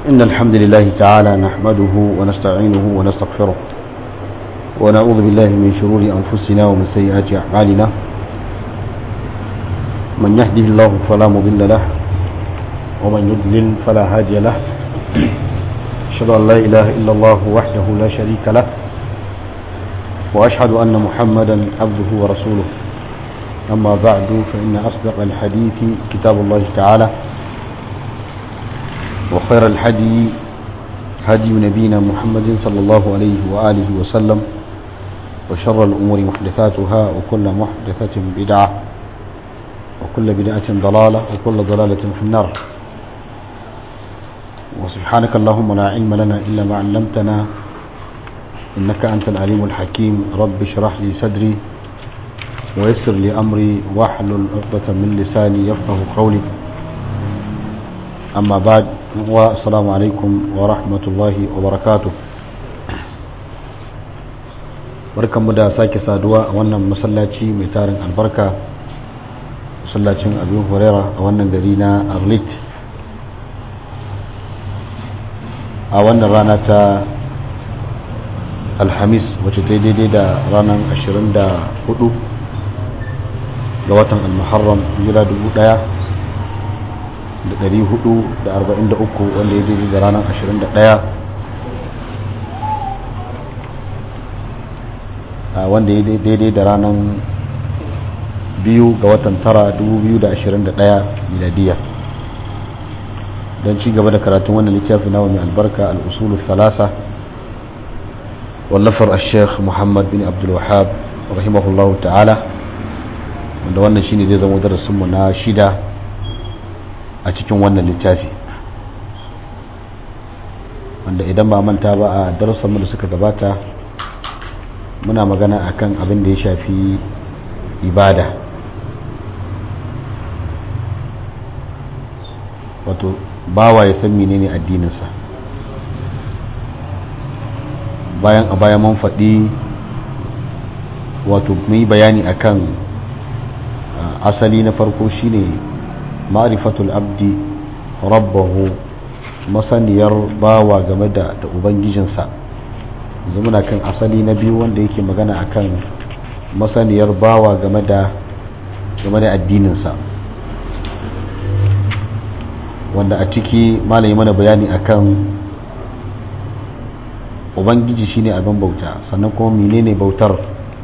إن الحمد لله تعالى نحمده ونستعينه ونستغفره ونعوذ بالله من شرور أنفسنا ومن سيئات أعمالنا من يهده الله فلا مضل له ومن يضلل فلا هادي له أشهد أن لا إله إلا الله وحده لا شريك له وأشهد أن محمدا عبده ورسوله أما بعد فإن أصدق الحديث كتاب الله تعالى وخير الحدي هدي نبينا محمد صلى الله عليه وآله وسلم وشر الأمور محدثاتها وكل محدثة بدعة وكل بدعة ضلالة وكل ضلالة في النار وسبحانك اللهم لا علم لنا إلا ما علمتنا إنك أنت العليم الحكيم رب اشرح لي صدري ويسر لي أمري واحلل عقدة من لساني يفقه قولي أما بعد والسلام عليكم ورحمة الله وبركاته barkanmu da sake saduwa a wannan masallaci mai tarin albarka masallacin Abu Huraira a wannan gari na Arlit a wannan rana ta Alhamis wacce ta daidai da ranar 24 ga watan Al-Muharram hijira 1443 wanda ya daidai da ranar 21 wanda ya daidai da ranar 2 ga watan 9 2021 miladiya don ci gaba da karatun wannan littafi nawa mai albarka al-usulu thalasa wallafar al-sheikh Muhammad bin Abdul Wahhab rahimahullahu ta'ala wanda wannan shine zai zama darasinmu na 6 a cikin wannan littafi wanda idan ba manta ba a darussanmu da suka gabata muna magana akan abin da ya shafi ibada wato bawa ya san menene addininsa bayan a baya mun faɗi wato mun yi bayani akan asali na farko shine ma'rifatul abdi rabbahu masaniyar bawa game da ubangijinsa muna kan asali na biyu wanda yake magana akan masaniyar bawa game da addininsa wanda a ciki malami mana bayani akan ubangiji shine abin bauta sannan kuma menene bautar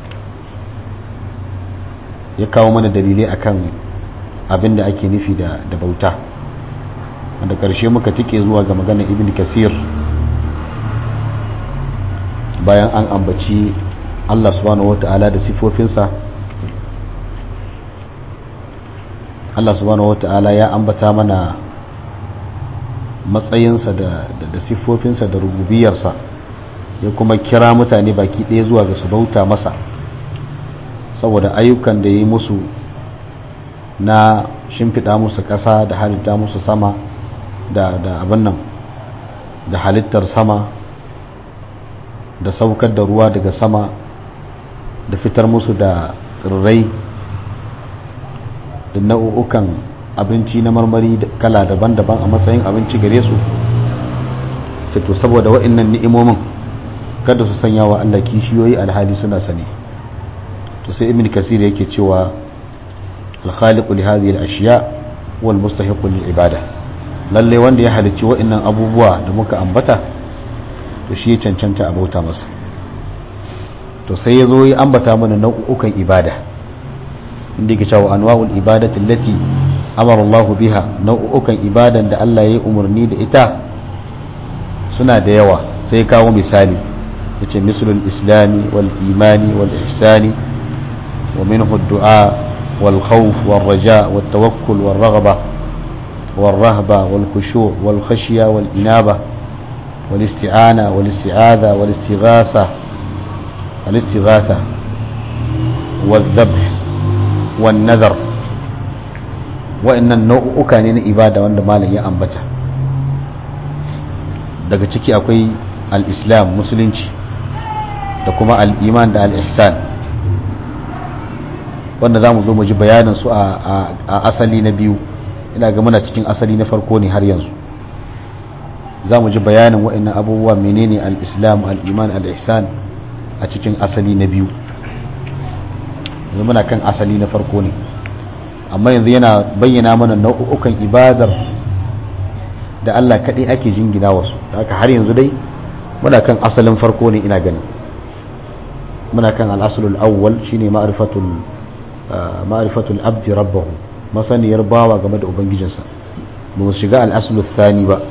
ya kawo mana dalilai akan abin da ake nufi da bauta wanda ƙarshe muka tike zuwa ga magana ibn kasir bayan an ambaci Allah subhanahu wata'ala da sifofinsa Allah subhanahu wata'ala ya ambata mana matsayinsa da sifofinsa da rububiyarsa ya kuma kira mutane baki ɗaya zuwa ga su bauta masa saboda ayyukan da ya yi musu na shimfiɗa musu ƙasa da halitta musu sama da abin nan da halittar sama da saukar da ruwa daga sama da fitar musu da tsirrai da nau'ukan abinci na marmari kala daban-daban a matsayin abinci gare su to saboda waɗannan ni'imomin kada su sanya wa Allah kishiyoyi alhali suna sani to sai ibn kasir yake cewa al-khaliqu li hadhihi al-ashya wal mustahiqu lil ibada lalle wanda ya halicci waɗannan abubuwa da muka ambata to shi ya cancanta a bauta masa to sai ya zo ya ambata mana nau'ukan ibada inda yake cewa anwa'ul ibadati allati amara Allah biha nau'ukan ibadan da Allah ya yi umarni da ita suna da yawa sai kawo misali yace mislul islami wal imani wal ihsani wa minhu ad-du'a wal khawf wal raja wat tawakkul wal raghba wal rahba wal khushu' wal khashya wal inaba والاستعانة والاستعاذة والاستغاثة والذبح والنذر وإن النوء كان إبادة وأن مالا يأنبتا daga ciki akwai al-islam musulunci da kuma al-iman da al-ihsan wanda za mu zo mu ji bayanin su a asali na biyu ina ga muna cikin asali na farko ne har yanzu za mu ji bayanin wa'annan abubuwa menene al-islam al-iman al-ihsan a cikin asali na biyu. yanzu muna kan asali na farko ne, amma yanzu yana bayyana mana nau'ukan ibadar da Allah kaɗai ake jingina wasu. haka har yanzu dai muna kan asalin farko ne, ina ganin muna kan al-aslul awwal shine ma'rifatul abdi rabbahu, masaniyar bawa game da ubangijinsa. ba mu shiga al-aslul thani ba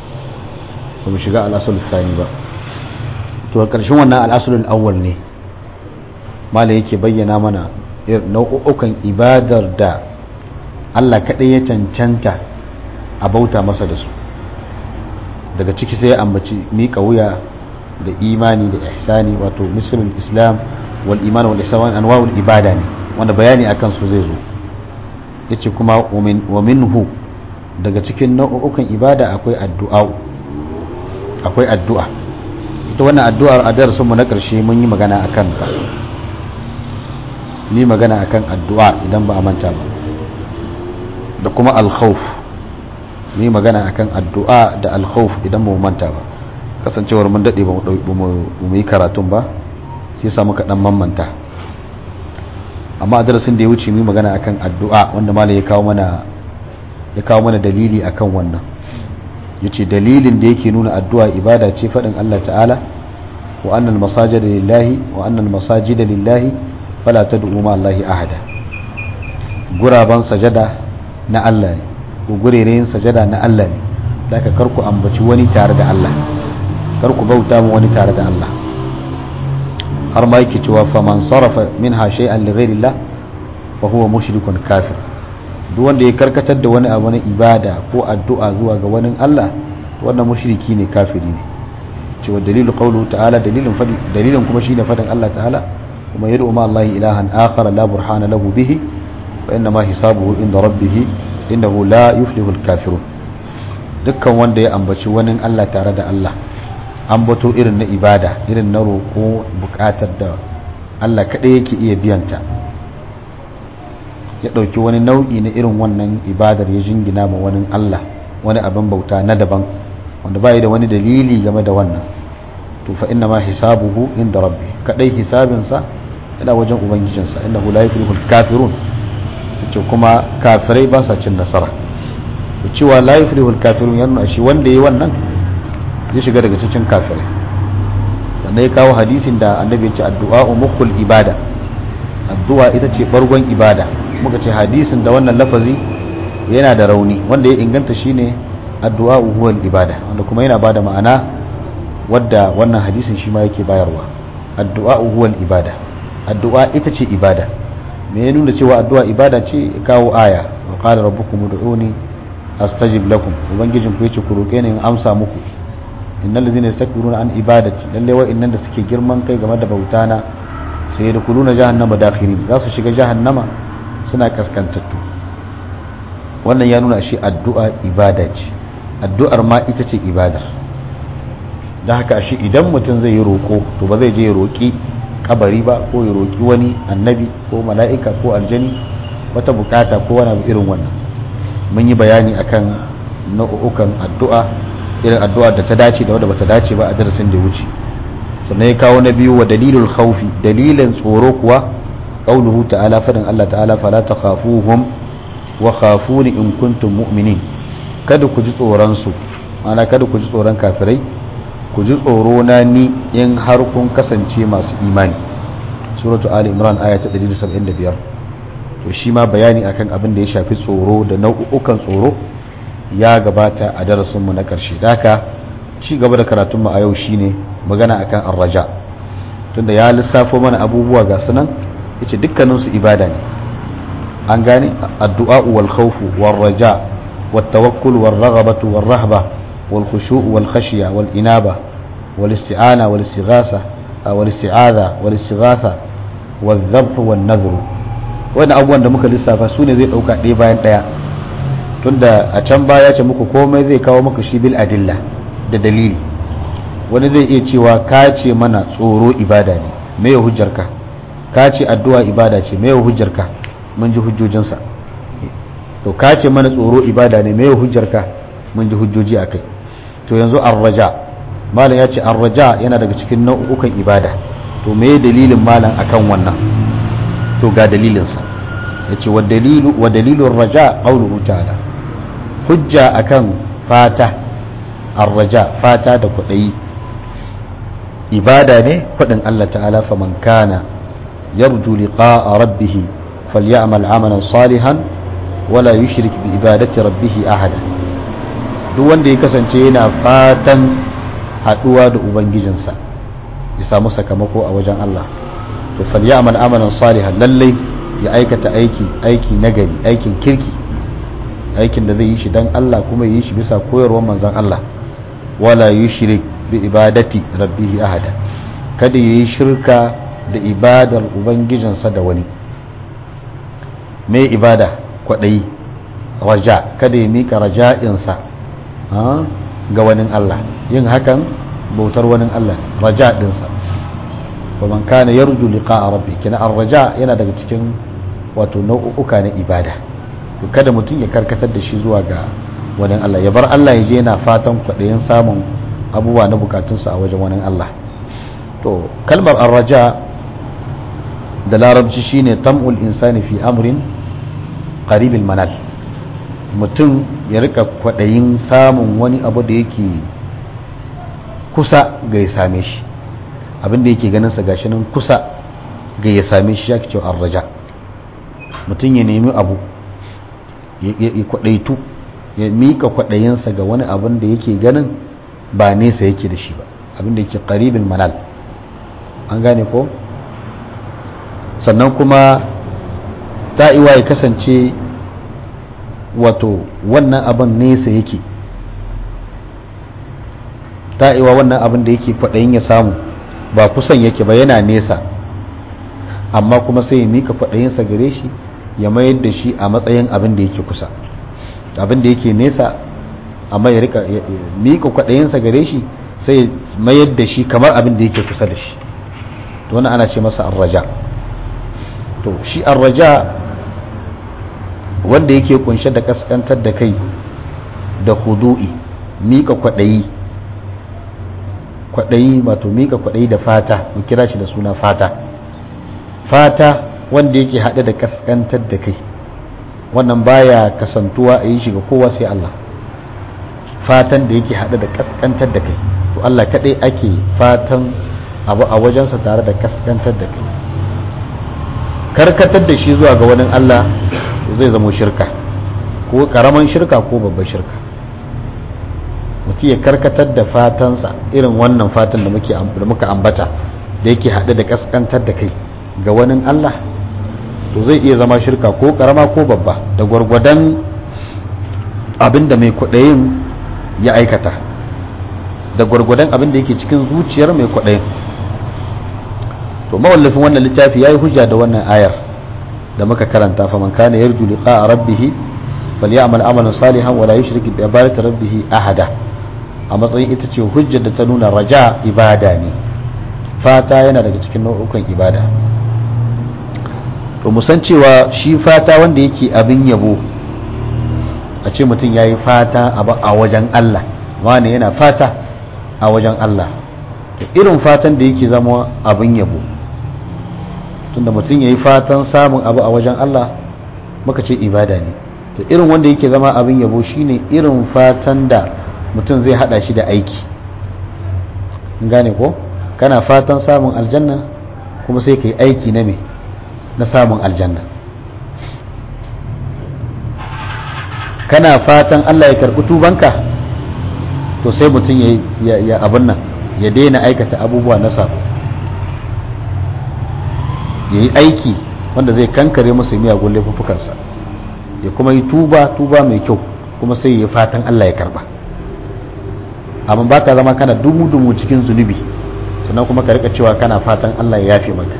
to a ƙarshen wannan al-aslul awwal ne malai yake bayyana mana nau'ukan ibadar da Allah kaɗai ya cancanta a bauta masa da su. daga ciki sai ya ambaci miƙa wuya da imani da ihsani, wato misalul islam wal iman wal ihsan wal anwa'ul ibada ne, wanda bayani akan su zai zo. yace kuma wa minhu, daga cikin nau'ukan ibada akwai addu'a. ita wannan addu'ar a darasin mu na ƙarshe mun yi magana akan ta, ni magana akan addu'a idan ba a manta ba, da kuma al-khawf, ni magana akan addu'a da al-khawf idan ba mu manta ba. kasancewar mun dade ba mu yi karatun ba, sai sa muka dan mamanta. amma a darasin da ya wuce mu magana akan addu'a, wanda malai ya kawo mana dalili akan wannan. yace dalilin da yake nuna addu'a ibada ce fadin Allah ta'ala wa annal masajida lillahi fala tad'u ma Allahi ahada. guraban sajada na Allah ne, ko gurereyin sajada na Allah ne, daga karku ambaci wani tare da Allah, karku bauta mu wani tare da Allah. har ma yake cewa faman sarafa minha shay'an li ghayrillah fa huwa mushrikun kafir. duk wanda ya karkatar da wani abu na ibada ko addu'a zuwa ga wani Allah, wannan mushriki ne, kafiri ne. cewa dalilu qawluhu ta'ala, dalilin kuma shine fadin Allah ta'ala kuma yad'u ma Allah ilahan akhar la burhana lahu bihi wa inna ma hisabuhu inda rabbih innahu la yuflihu al-kafirun. dukkan wanda ya ambaci wani Allah tare da Allah, ambato irin na ibada, irin na roƙo buƙatar da Allah kaɗai yake iya biyanta, ya ɗauki wani nau'i na irin wannan ibadar ya jingina ma wani Allah, wani abin bauta na daban wanda bai da wani dalili game da wannan, to fa inna ma hisabuhu inda rabbi, kaɗai hisabinsa yana wajen ubangijinsa, innahu la yuflihul kafirun. yace kuma kafirai ba sa cin nasara. to cewa la yuflihul kafirun yana shi wanda yayi wannan zai shiga daga cikin kafirai. sannan ya kawo hadisin da annabi ya ce addu'a mukhul ibada, addu'a ita ce bargon ibada. muka ce hadisin da wannan lafazi yana da rauni, wanda ya inganta shine addu'a huwal ibada, wanda kuma yana bada ma'ana wadda wannan hadisin shi ma yake bayarwa. addu'a huwal ibada, addu'a ita ce ibada. me ya nuna cewa addu'a ibada ce? kawo aya wa qala rabbukum ud'uni astajib lakum, ubangijin ku yace ku roke ni in amsa muku. innal ladzina yastakbiruna an ibadati, lalle wa'annan da suke girman kai game da bautana sai da kuluna jahannama dakhirin, za su shiga jahannama suna kaskantattu. wannan ya nuna shi addu'a ibada ce, addu'ar ma ita ce ibadar. da haka shi idan mutum zai yi roƙo, to ba zai je ya roƙi kabari ba, ko ya roƙi wani annabi ko mala'ika ko aljani wata bukata ko wani irin wannan. mun yi bayani akan nau'ukan addu'a, irin addu'a da ta dace da wadda bata dace ba a darasin da ya wuce. sannan ya kawo na biyu wa dalilul khawfi, dalilin tsoro kuwa qauluhu ta'ala, fadin Allah ta'ala fala takhafuhum wa khafuni in kuntum mu'minin. kada ku ji tsoron su, ana kada ku ji tsoron kafirai, ku ji tsoro na ni in har kun kasance masu imani. suratu ali imran aya ta 175. to shi ma bayani akan abin da ya shafi tsoro da nau'ukan tsoro ya gabata a darasinmu na ƙarshe. daka ci gaba da karatunmu a yau shine magana akan arraja, tunda ya lissafo mana abubuwa ga sunan, yace dukkaninsu ibada ne. an gane addu'a wal khawfu wal raja wat tawakkul wal raghabatu wal rahba wal khushu' wal khashya wal inaba wal isti'ana wal istighatha wal isti'adha wal istighatha wal dhabh wan nadhr. wannan abubuwan da muka lissafa su ne zai dauka ɗaya bayan ɗaya, tunda a can baya ce muku komai zai kawo maka shi bil adilla, da dalili. wani zai iya cewa ka ce mana tsoro ibada ne, me ya hujjarka? ka ce addu'a ibada ce, me ya hujjarka? mun ji hujjojinsa. to ka ce mana tsoro ibada ne, me ya hujjarka? mun ji hujjoji akai. to yanzu ar-raja malam ya ce ar-raja yana daga cikin nau'ukan ibada to me dalilin malam akan wannan to ga dalilinsa yace wa dalilu ar-raja qawluhu ta'ala hujja akan fata ar-raja fata da kudai ibada ne fadin Allah ta'ala faman kana yarju liqa'a rabbih falyamal 'amalan salihan wala yushrik bi ibadati rabbih ahada duk wanda ya kasance yana fatan haduwa da ubangijinsa ya samu sakamako a wajen Allah to falyamal 'amalan salihan lalle ya aikata aiki nagari aikin kirki aikin da zai yi shi dan Allah kuma yi shi bisa koyarwar manzon Allah wala yushrik bi ibadati rabbih ahada kada yayi shirka da ibadar ubangijinsa da wani me ibada kwadai raja kada ya mika raja'insa ga wani Allah yin hakan bautar wani Allah raja dinsa wa man kana yarju liqa'a rabbi kina ar-raja yana daga cikin wato nau'uka na ibada to kada mutum ya karkatar da shi zuwa ga wani Allah ya bar Allah ya je yana fatan kwadayin samun abubuwa na bukatunsa a wajen wani Allah to kalmar ar-raja da larabci shine tam'ul insani fi amrin qaribil manal mutum ya rika kwadayin samun wani abu da yake kusa ga ya same shi abinda yake ganin sa gashi nan kusa ga ya same shi shake cewa ar-raja mutum ya nemi abu ya kwadaitu ya mika kwadayinsa ga wani abin da yake ganin ba nesa yake da shi ba abin da yake qaribul manal an gane ko sannan kuma ta'iwa ya kasance wato wannan abin nesa yake ta'iwa wannan abin da yake kwaɗayin ya samu ba kusan yake ba yana nesa amma kuma sai ya mika kwaɗayinsa gare shi ya mayar da shi a matsayin abin da yake kusa abin da yake nesa amma ya rika mika kwaɗayinsa gare shi sai mayar da shi kamar abin da yake kusa da shi to wannan ana ce masa arraja to shi arraja wanda yake kunshe da kaskantar da kai da hudu'i mika kwaɗayi wato mika kwaɗayi da fata mu kira shi da suna fata wanda yake haɗe da kaskantar da kai wannan baya kasantuwa a yi shi ga kowa sai Allah fatan da yake haɗe da kaskantar da kai to Allah kaɗai ake fatan abu a wajensa tare da kaskantar da kai karkatar da shi zuwa ga wani Allah zai zama shirka ko karaman shirka ko babban shirka mutum ya karkatar da fatansa irin wannan fatan da muka ambata da yake haɗe da kaskantar da kai ga wani Allah to zai iya zama shirka ko karama ko babba da gwargwadon abin da mai kwaɗayin ya aikata da gwargwadon abin da yake cikin zuciyar mai kwaɗayin to mawallafin wannan littafi ya yi hujja da wannan ayar da muka karanta fa man kana yarju liqa'a rabbih falyamal amalan salihan wala yushrik bi ibadati rabbih ahada a matsayin ita ce hujjar da ta nuna raja ibada ne fata yana daga cikin nau'ukan ibada to musan cewa shi fata wanda yake abin yabo a ce mutum yayi fata a wajen Allah wani yana fata a wajen Allah to irin fatan da yake zama abin yabo tunda mutum ya yi fatan samun abu a wajen Allah muka ce ibada ne to irin wanda yake zama abin yabo shine irin fatan da mutum zai hada shi da aiki gane ko kana fatan samun aljanna kuma sai ka yi aiki na me na samun aljanna kana fatan Allah ya karɓi tubanka to sai mutum ya abin nan ya daina aikata abubuwa na sabo ya yi aiki wanda zai kankare masa miyagun laifuffukansa ya kuma yi tuba mai kyau kuma sai ya fatan Allah ya karba amma ba ka zama kana dumu-dumu cikin zunubi sannan kuma ka rika cewa kana fatan Allah ya yafe maka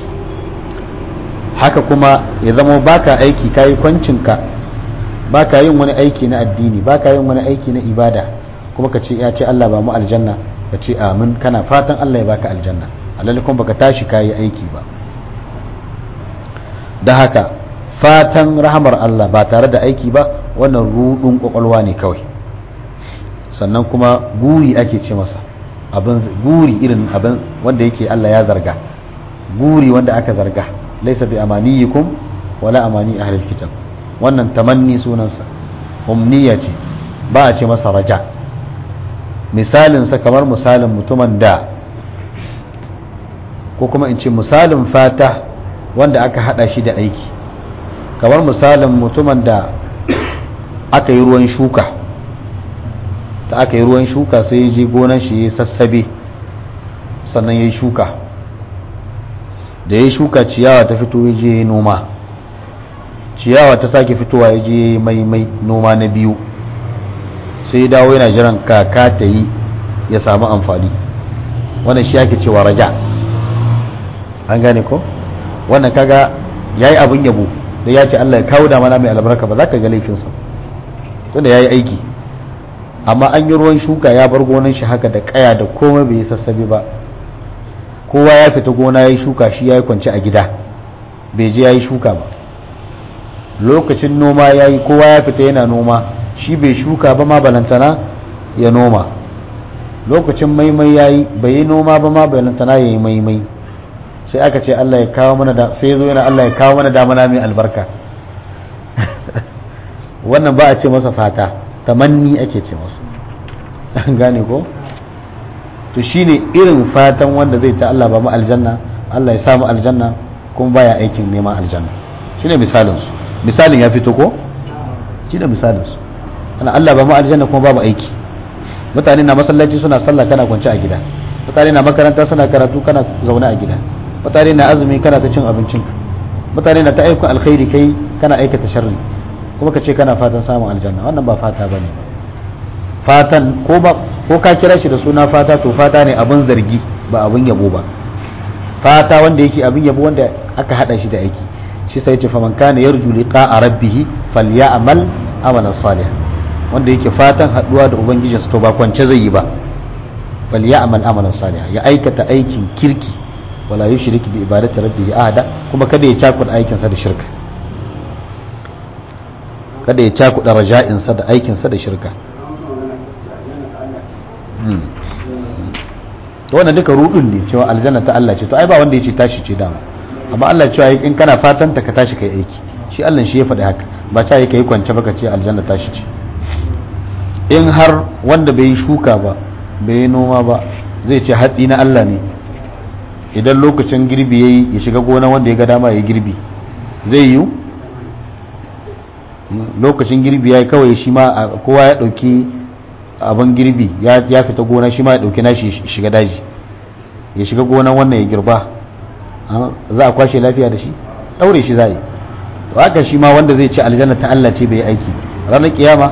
haka kuma ya zama baka aiki kayi kwancinka baka yin wani aiki na addini baka yin wani aiki na ibada kuma ka ce ya ce Allah ba mu aljanna ka ce amin kana fatan Allah ya baka aljanna alhali kuma baka tashi kayi aiki ba da haka fatan rahamar Allah ba tare da aiki ba wannan rudin kwakwalwa ne kawai sannan kuma guri ake ce masa abin guri irin abin wanda yake Allah ya zarga guri wanda aka zarga laysa bi amaniyikum wala amani ahlil kitab wannan tamanni sunansa umniya ce ba a ce masa raja misalin sa kamar misalin mutumin da ko kuma in ce misalin fata wanda aka hada shi da aiki kamar misalin mutumin da aka yi ruwan shuka da aka yi ruwan shuka sai ya je gonan shi ya sassabe sannan ya yi shuka da ya yi shuka ciyawa ta fito ya je noma ciyawa ta sake fitowa ya je mai noma na biyu sai ya dawo yana jiran kaka ta yi ya samu amfani wannan shi ake cewa raja an gane ko wannan kaga ya yi abin yabo da ya ce Allah ya kawo damana mai albarka ba za ka ga laifinsa tunda ya yi aiki amma an yi ruwan shuka ya bar gonan shi haka da kaya da komai bai yi sassabe ba kowa ya fita gona ya yi shuka shi ya yi kwanci a gida bai je ya yi shuka ba lokacin noma ya yi kowa ya fita yana noma shi bai shuka ba ma balantana ya noma lokacin maimai ya yi bai yi noma ba ma balantana ya yi maimai sai aka ce Allah ya kawo mana da sai ya zo yana Allah ya kawo mana damana mai albarka wannan ba a ce masa fata tamanni ake ce masu an gane ko to shine irin fatan wanda zai ta Allah ba mu aljanna Allah ya samu aljanna kuma baya aikin neman aljanna shine misalin su misalin ya fito ko shine misalin su ana Allah ba mu aljanna kuma babu aiki mutane na masallaci suna sallah kana kwance a gida mutane na makaranta suna karatu kana zaune a gida mutane na azumi kana ta cin abincinka mutane na ta aika alkhairi kai kana aikata sharri kuma ka ce kana fatan samun aljanna wannan ba fata ba ne fatan ko ka kira shi da suna fata to fata ne abin zargi ba abin yabo ba fata wanda yake abin yabo wanda aka hada shi da aiki shi sai ce faman kana yarju liqa'a rabbih falyamal amalan salihan wanda yake fatan haduwa da ubangijinsa to ba kwance zai yi ba falyamal amalan salihan ya aikata aikin kirki wala yushrik bi ibadati rabbih ahada kuma kada ya cakuɗa aikinsa da shirka kada ya cakuɗa raja'insa da aikinsa da shirka wannan duka rudun ne cewa aljanna ta Allah ce to ai ba wanda ya ce tashi ce dama amma Allah cewa in kana fatan ta ka tashi kai aiki shi Allah shi ya faɗi haka ba ta yi kai kwance baka ce aljanna tashi ce in har wanda bai yi shuka ba bai yi noma ba zai ce hatsi na Allah ne idan lokacin girbi yayi ya shiga gona wanda ya ga dama ya girbi zai yi lokacin girbi ya yi kawai shi ma kowa ya ɗauki abin girbi ya fita gona shi ma ya ɗauki nashi shiga daji ya shiga gona wannan ya girba za a kwashe lafiya da shi ɗaure shi za yi to haka shi ma wanda zai ce aljanna ta Allah ce bai aiki ranar kiyama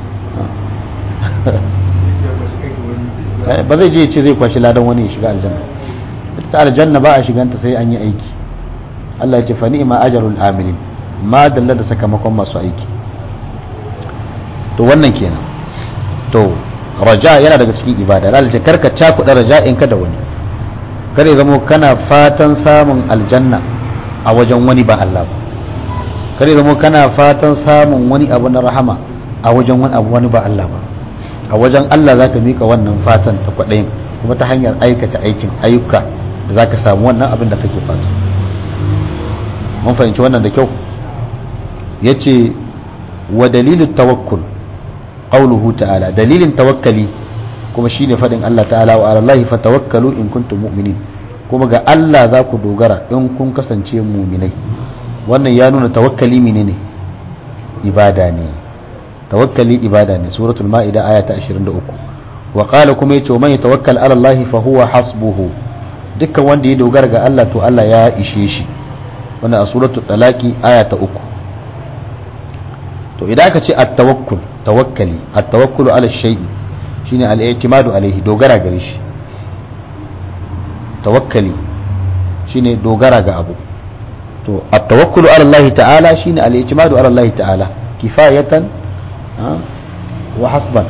ba zai je ya ce zai kwashe ladan wani ya shiga aljanna ta aljanna ba a shiganta sai an yi aiki Allah ya ce fa ni'ma ajrul amilin ma dalla da sakamakon masu aiki to wannan kenan to raja yana daga cikin ibada Allah ce karka cakuɗa raja'inka da wani kare zamo kana fatan samun aljanna a wajen wani ba Allah ba kare zamo kana fatan samun wani abu na rahama a wajen wani ba Allah ba a wajen Allah zaka mika wannan fatan ta kwaɗayin kuma ta hanyar aikata ayyuka da zaka samu wannan abin da kake fata mun fahimci wannan da kyau yace wa dalilin tawakkul qawluhu ta'ala dalilin tawakkali kuma shine fadin Allah ta'ala wa ala Allahi fatawakkalu in kuntum mu'minin kuma ga Allah za ku dogara in kun kasance mu'minai wannan ya nuna tawakkali menene ibada ne tawakkali ibada ne suratul maida aya ta 23 wa qala kuma yace man yatawakkal ala Allahi fa huwa hasbuhu dukkan wanda ya dogara ga Allah to Allah ya ishe shi wannan a suratul talaqi aya ta 3 to idan aka ce at-tawakkul tawakkali at-tawakkulu ala shay'i shine al-i'timadu alayhi dogara gare shi tawakkali shine dogara ga abu to at-tawakkulu ala Allah ta'ala shine al-i'timadu ala Allah ta'ala kifayatan wa hasban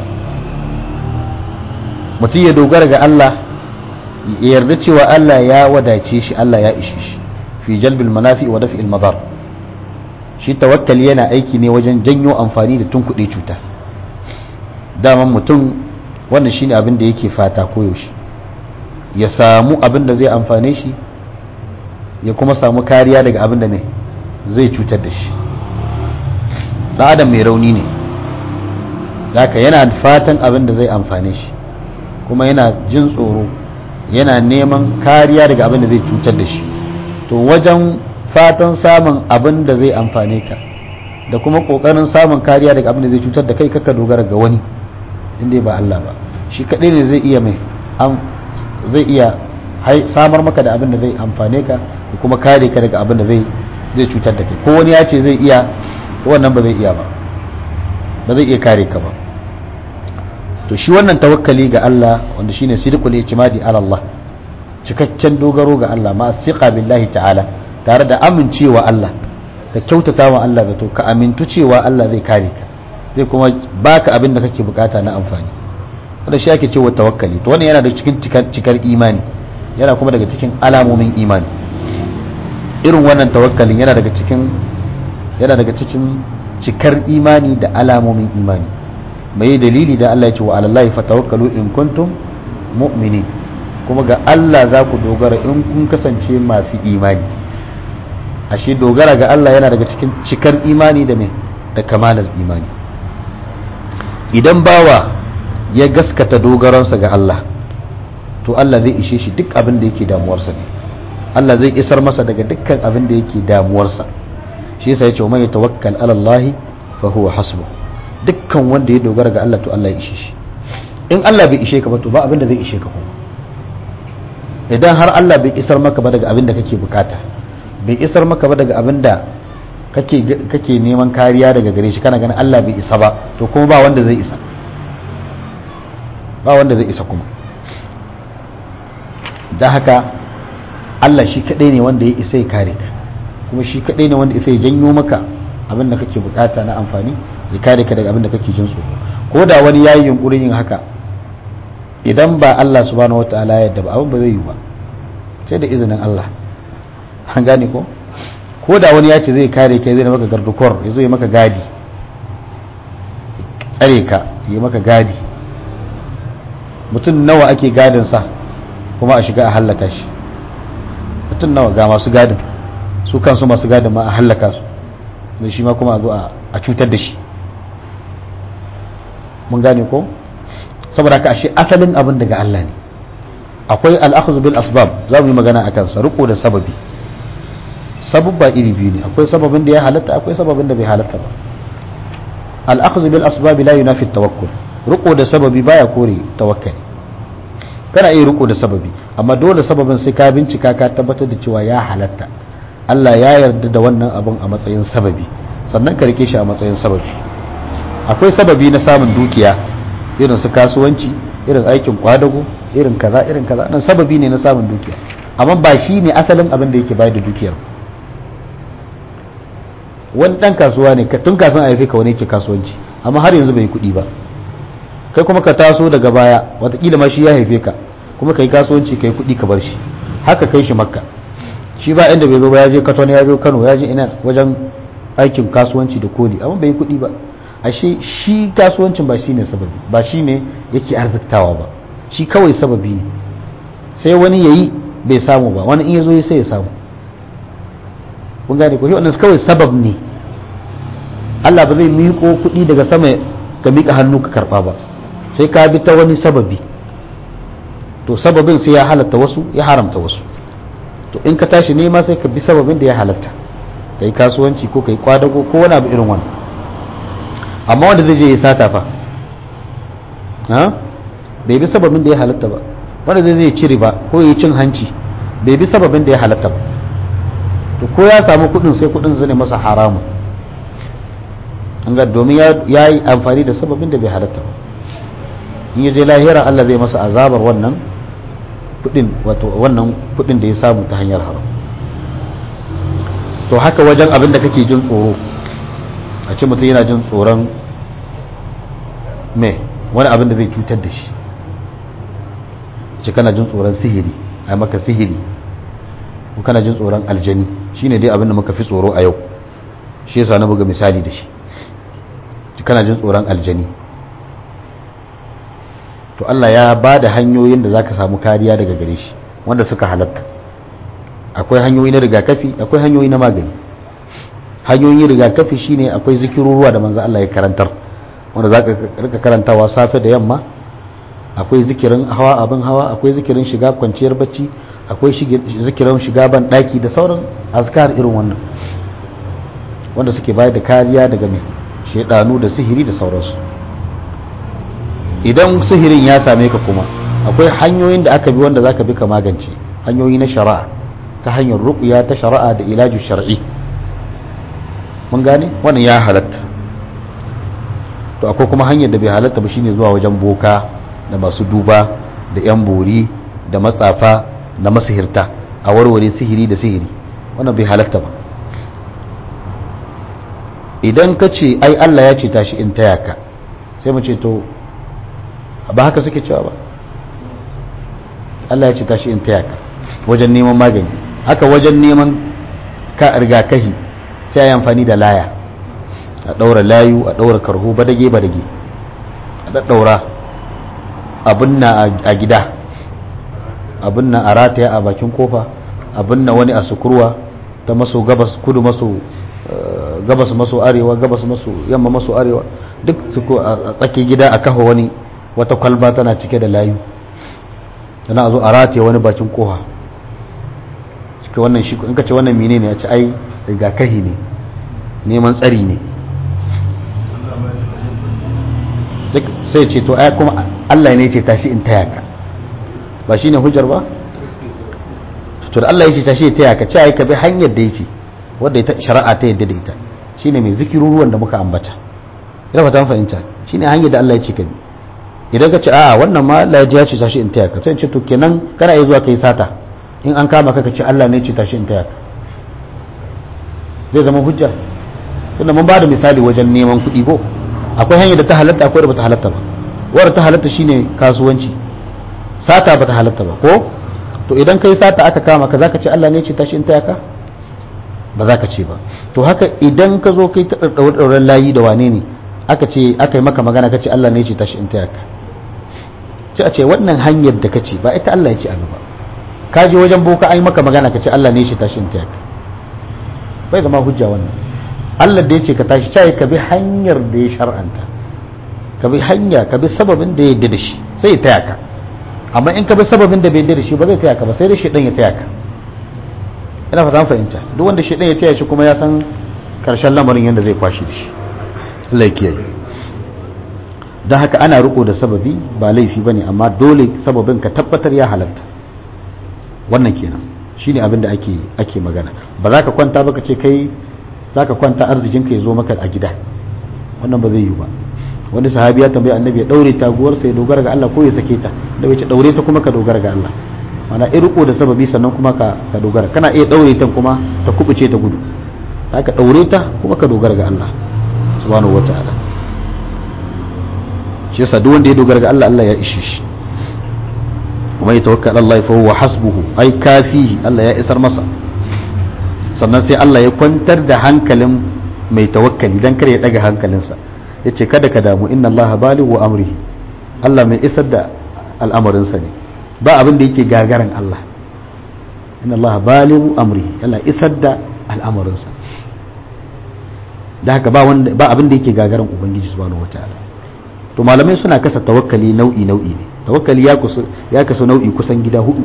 mutum ya dogara ga Allah ya yarda cewa Allah ya wadace shi Allah ya ishe shi fi jalbil manafi wa daf'il madar shi tawakkali yana aiki ne wajen janyo amfani da tunkuɗe cuta daman mutum wannan shine abin da yake fata koyaushe, ya samu abin da zai amfane shi ya kuma samu kariya daga abin da zai cutar da shi. ɗan adam mai rauni ne, haka yana fatan abin da zai amfane shi kuma yana jin tsoro, yana neman kariya daga abin da zai cutar da shi. To wajen fatan samun abin da zai amfane ka da kuma kokarin samun kariya daga abin da zai cutar da kai, kaka dogara ga wani inda ba Allah ba. Shi kadai ne zai iya zai iya samar maka da abin da zai amfane ka da kuma kare ka daga abin da zai cutar da kai. Ko wani ya ce zai iya, wannan ba zai iya ba zai iya kare ka ba. To shi wannan tawakkali ga Allah wanda shine sidqul i'timadi ala Allah, cikakken dogaro ga Allah ma siqa billahi ta'ala, tare da amincewa Allah da kyautatawa Allah zato, ka amintu cewa Allah zai kare ka, zai kuma baka abin da kake bukata na amfani. wanda shi ake cewa tawakkali. To wannan yana da cikin cikar imani, yana kuma daga cikin alamomin imani. Irin wannan tawakkalin yana daga cikin cikar imani da alamomin imani. Mai dalili da Allah ya ce wa alallahi fatawakkalu in kuntum mu'minin, kuma ga Allah za ku dogara in kun kasance masu imani. Ashe dogara ga Allah yana daga cikin cikar imani da kamalar imani. Idan bawa ya gaskata dogaransa ga Allah, to Allah zai ishe shi duk abin da yake damuwarsa ne. Allah zai isar masa daga dukkan abin da yake damuwarsa. Shi yasa ya ce wa man yatawakkal ala Allah fa huwa hasbuh. Dukkan wanda ya dogara ga Allah to Allah ya ishe shi. In Allah bai ishe ka ba to ba abin da zai ishe ka kuma. Idan har Allah bai isar maka ba daga abin da kake bukata, bai isar maka ba daga abin da kake neman kariya daga gare shi, kana ganin Allah bai isa ba, to kuma ba wanda zai isa, kuma. Da haka Allah shi kadai ne wanda ya isa ya kare ka, kuma shi kadai ne wanda ya isa ya janyo maka abin da kake bukata na amfani, ya kare ka daga abin da kake jin tsoro. Ko da wani yayi yunkurin yin haka, idan ba Allah subhanahu wataala ya yarda ba, abin ba zai yi ba, sai da izinin Allah. An gane ko da wani ya ce zai kare kai, zai maka gardukor, ya zo ya maka gadi, tsare ka, ya maka gadi. Mutum nawa ake gadin sa kuma a shiga a hallaka shi? Mutum nawa ga masu gadin, su kansu masu gadin ma a hallaka su, da shi ma kuma a zo a cutar da shi. Mun gane ko? Saboda ka ashe asalin abin daga Allah ne. Akwai al-akhdhu bil asbab, za mu yi magana akan sa, riko da sababi. Sababba iri biyu ne, akwai sababin da ya halatta, akwai sababin da bai halatta ba. Al-akhdhu bil asbab la yunafi at-tawakkul. Riko da sababi baya kore tawakkali. Kana iya riko da sababi, amma dole sababin sai ka bincika ka tabbatar da cewa ya halatta, Allah ya yarda da wannan abin a matsayin sababi, sannan ka rike shi a matsayin sababi. Akwai sababi na samun dukiya, irin su kasuwanci, irin aikin kwadago, irin kaza nan sababi ne na samun dukiya, amma ba shi ne asalin abin da yake bayar da dukiyar. Wani dan kasuwa ne, tun kafin a haife ka wani yake kasuwanci, amma har yanzu bai yi kuɗi ba. Kai kuma ka taso daga baya, watakila ma shi ya haife ka, kuma ka yi kasuwanci ka yi kuɗi ka bar shi. Haka kai shi Makka, shi ba inda bai zo ba, ya je Katona, ya je Kano, ya je ina wajen aikin kasuwanci da koli, amma bai yi kuɗi ba. Ashe shi kasuwancin ba shi ne sababi, ba shi ne yake arziktawa ba, shi kawai sababi ne. Sai wani yayi bai samu ba, wani in ya zo sai ya samu. Kun gane ko? Shi wannan kawai sabab ne. Allah ba zai miƙo kuɗi daga sama ka miƙa hannu ka karɓa ba, sai ka bi ta wani sababi. To sababin sai ya halatta wasu, ya haramta wasu. To in ka tashi nema sai ka bi sababin da ya halatta, ka yi kasuwanci ko ka yi kwadago ko wani abu irin wannan. Amma wanda zai je ya sata fa, bai bi sababin da ya halatta ba. Wanda zai ci riba ko ya yi cin hanci, bai bi sababin da ya halatta ba. To ko ya samu kudin, sai kudin zai masa haramun, an ga, domin ya yi amfani da sababin da bai halatta ba. In ya je lahira, Allah zai masa azabar wannan kudin, wato wannan kudin da ya samu ta hanyar haram. To haka wajen abin da kake jin tsoro, a ce mutum yana jin tsoron wani abin da zai cutar da shi, ce kana jin tsoron sihiri, a maka sihiri, ko kana jin tsoron aljani, shine dai abin da muka fi tsoro a yau. Shi yasa na buga misali da shi, ce kana jin tsoron aljani. to Allah ya ba da hanyoyin da zaka samu kariya daga gare shi wanda suka halatta. akwai hanyoyi na rigakafi, akwai hanyoyi na magani. hanyoyin rigakafi shine akwai zikiruruwa da manzo Allah ya karantar wanda zaka rika karantawa safe da yamma. akwai zikirin hawa abin hawa, akwai zikirin shiga kwanciyar bacci, akwai zikirin shiga ban daki da sauran azkar irin wannan wanda suke bayar da kariya daga mai shedanu da sihiri da sauransu. idan sihirin ya same ka kuma akwai hanyoyin da aka bi wanda zaka bi ka magance, hanyoyi na shari'a ta hanyar ruqya ta shari'a da ilaju shar'i. mun gane wannan ya halatta. to akwai kuma hanyar da bai halatta ba shine zuwa wajen boka da masu duba da yan bori da matsafa da masihirta a warware sihiri da sihiri, wannan bai halatta ba. idan ka ce ai Allah ya ce tashi in taya ka, sai mu ce to ba haka suke cewa ba. Allah ya ce tashi in taya ka wajen neman magani, haka wajen neman ka rigakafi sai ya amfani da laya, a daura layu, a daura karho, badage a daddaura abin na a gida, abin na a rataya a bakin kofa, abin na wani a sukurwa ta maso gabas, kudu maso gabas maso arewa, gabas maso yamma maso arewa, duk suko a tsake gida a kafa wani wata kwalba tana cike da layu, tana a zo a rataya wani bakin kofa. cikin wannan shi in ka ce wannan menene, ya ce ai rigakafi ne, neman tsari ne. sai ce to ai kuma Allah ne ce tashi in taya ka, ba shine hujjar ba? to da Allah ya ce tashi in taya ka, ce ai ka bi hanyar da yace wanda ita shari'a ta yadda da ita, shine mai zikiruruwan da muka ambata. ina fata mun fahimta, shine hanyar da Allah ya ce ka bi. idan ka ce a'a wannan ma Allah ya ji ya ce tashi in taya ka, sai ce to kenan kana iya zuwa kai sata, in an kama ka ce Allah ne ya ce tashi in taya ka, zai zama hujja? tunda mun ba da misali wajen neman kuɗi ko akwai hanyar da ta halatta, akwai da bata halatta ba. wadda ta halatta shine kasuwanci, sata bata halatta ba ko? to idan kai sata aka kama ka zaka ce Allah ne ya ce tashi in taya ka? ba za ka ce ba. to haka idan ka zo kai ta ɗauren layi da wane ne aka ce aka yi maka magana ka ce Allah ne ya ce tashi in taya ka, ce a ce wannan hanyar da ka ce ba ita Allah ya ce abu ba. ka je wajen boka an yi maka magana ka ce Allah ne ya ce tashi in taya ka, bai zama hujja wannan. Allah da ya ce ka tashi cayi ka bi hanyar da ya shar'anta, ka bi hanya, ka bi sababin da ya yarda da shi sai ya taya ka. amma in ka bi sababin da bai yarda da shi ba zai taya ka ba, sai dai shedan ya taya ka. ina fata fahimta, duk wanda shedan ya taya shi kuma ya san karshen lamarin yadda zai kwashi da shi. Allah ya kiyaye. don haka ana riko da sababi ba laifi bane, amma dole sababin ka tabbatar ya halatta. wannan kenan shine abin da ake magana. ba za ka kwanta ba ka ce kai za ka kwanta arzikinka ya zo maka a gida, wannan ba zai yi ba. wani sahabi ya tambaye annabi ya daure taguwarsa ya dogara ga Allah ko ya sake ta, da bai ce daure ta kuma ka dogara ga Allah. mana irko da sababi sannan kuma ka dogara, kana iya daure ta kuma ta kubuce ta gudu, haka daure ta kuma ka dogara ga Allah subhanahu wataala. shi yasa duk wanda ya dogara ga Allah, Allah ya ishe shi. kuma ya tawakkal Allah fa huwa hasbuhu, ai kafihi, Allah ya isar masa. sannan sai Allah ya kwantar da hankalin mai tawakkali dan kar ya daga hankalinsa, yace kada ka damu, inna Allah balighu amrihi, Allah mai isar da al'amarinsa ne, ba abin da yake gagaran Allah. inna Allah balighu amrihi, Allah isar da al'amarinsa. da haka ba abin da yake gagaran ubangiji subhanahu wataala. to malamai suna kasa tawakkali nau'i ne. tawakkali ya kasu nau'i kusan gida hudu.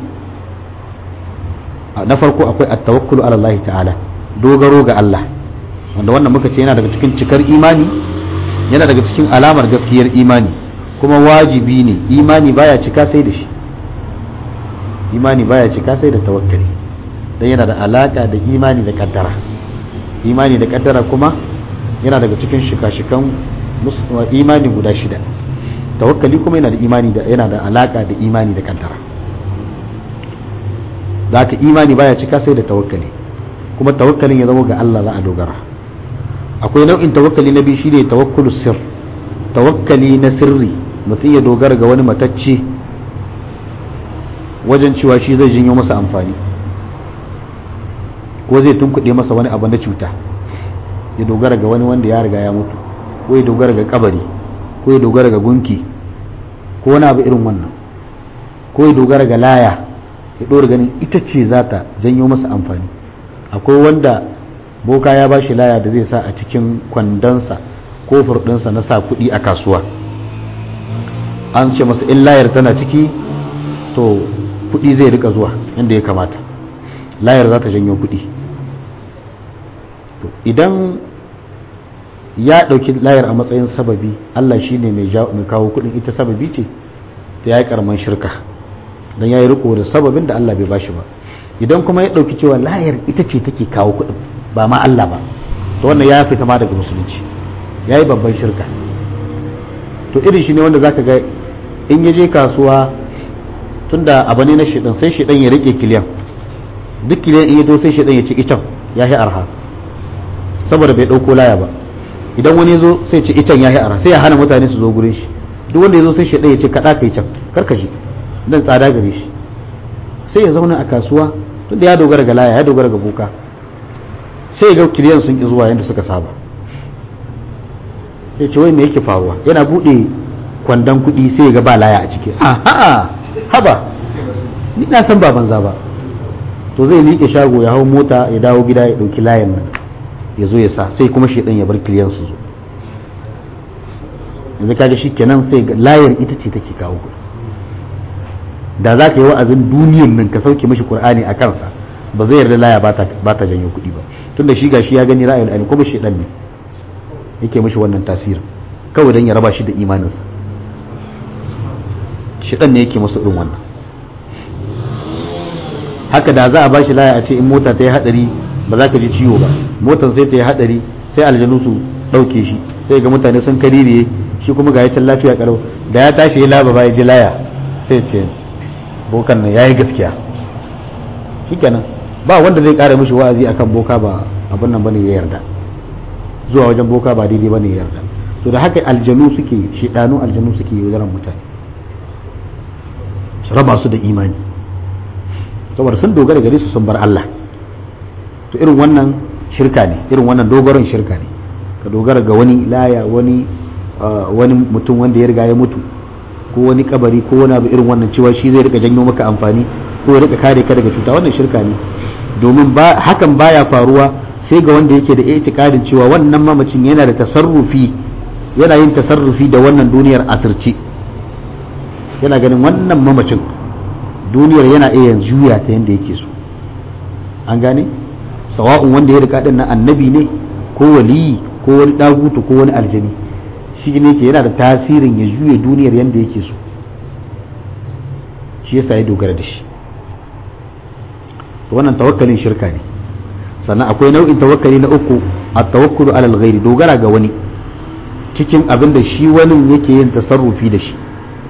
na farko akwai at-tawakkulu ala Allah ta'ala, dogaro ga Allah, wanda wannan muka ce yana daga cikin cikar imani, yana daga cikin alamar gaskiyar imani, kuma wajibi ne. imani baya cika sai da shi, imani baya cika sai da tawakkali, dan yana da alaka da imani da kaddara. imani da kaddara kuma yana daga cikin shika-shikan imani guda 6. tawakkali kuma yana da alaka da imani da kaddara. da haka imani baya cika sai da tawakkali, kuma tawakkalin ya zama ga Allah za a dogara. akwai nau'in tawakkali na biyu shine tawakkulu sir, tawakkali na sirri, mutum ya dogara ga wani matacce wajen cewa shi zai jinyo masa amfani ko zai tunkuɗe masa wani abu na cuta. ya dogara ga wani wanda ya riga ya mutu, ko ya dogara ga kabari, ko ya dogara ga gunki, ko wani abu irin wannan, ko ya dogara ga laya ya ɗora ganin ita ce za ta janyo masa amfani. Akwai wanda boka ya ba shi laya da zai sa a cikin kwandonsa ko furɗinsa na sa kuɗi a kasuwa, an ce masa in layar tana ciki to kuɗi zai rika zuwa inda ya kamata, layar za ta janyo kuɗi. to idan ya ɗauki layar a matsayin sababi, Allah shi ne mai kawo kuɗin, ita sababi ce, ta ya yi ƙaramin shirka don ya yi riko da sababin da Allah bai ba shi ba. Idan kuma ya ɗauki cewa layar ita ce take kawo kuɗin ba ma Allah ba, to wannan ya fita ma daga musulunci, ya yi babban shirka. to irin shi ne wanda zaka ga in ya je kasuwa, tunda abu ne na shidan, sai shidan ya rike kiliyan, duk kiliyan in ya to sai shidan ya ci icen ya yi arha saboda bai ɗauko laya ba. idan wani zo sai ci icen ya yi arha, sai ya hana mutane su zo gurin shi. duk wanda ya zo sai shidan ya ce kaɗa ka yi can karkashi dan tsada gare shi, sai ya zauna a kasuwa tunda ya dogara ga laya, ya dogara ga boka, sai ya ga kiliyan sun ki zuwa yadda suka saba. sai ce wai me yake faruwa, yana bude kwandon kuɗi sai ya ga ba laya a ciki. Haba ni na san ba banza ba. to zai liƙe shago ya hau mota ya dawo gida ya ɗauki layan nan ya zo ya sa, sai kuma shi ɗan ya bar kiliyan su zo. yanzu kaga shi kenan sai ga layar ita ce take kawo kuɗi. da za ka yi wa'azin duniyan nan ka sauke mashi Qur'ani a kansa, ba zai yarda laya ba ta janyo kuɗi ba, tunda shi gashi ya gani ra'ayul aini, kuma shi ɗan ne yake mashi wannan tasirin kawai don ya raba shi da imaninsa. shi ɗan ne yake masa irin wannan. haka da za a bashi laya a ce in mota ta yi hadari ba za ka ji ciwo ba, motar sai ta yi hadari sai aljanu su ɗauke shi, sai ga mutane sun kaririye, shi kuma ga yacin lafiya karau, da ya tashi ya laba ba ya ji laya sai ce bokan nan ya yi gaskiya. shikenan ba wanda zai kara mishi wa'azi akan boka ba abin nan bane ya yarda, zuwa wajen boka ba daidai bane ya yarda. to da haka aljanu suke, shedanu aljanu suke yaudaran mutane, su raba su da imani saboda sun dogara gare su sun bar Allah. to irin wannan shirka ne, irin wannan dogaron shirka ne, ka dogara ga wani laya, wani mutum wanda ya riga ya mutu, ko wani kabari ko wani abu irin wannan, cewa shi zai rika janyo maka amfani ko ya rika kare ka daga cuta. wannan shirka ne, domin hakan baya faruwa sai ga wanda yake da itikadin cewa wannan mamacin yana da tasarrufi, yana yin tasarrufi da wannan duniyar asirce, yana ganin wannan mamacin duniyar yana iya juya ta yanda yake so. an gane, sawa'un wanda ya rika din nan annabi ne ko waliyi ko wani dagutu ko wani aljani, shi ne ke yana da tasirin ya juya duniyar yanda yake so, shi yasa ya dogara da shi. wannan tawakkalin shirka ne. sannan akwai nau'in tawakkali na uku, at-tawakkulu alal ghairi, dogara ga wani cikin abin da shi wani yake yin tasarrufi da shi.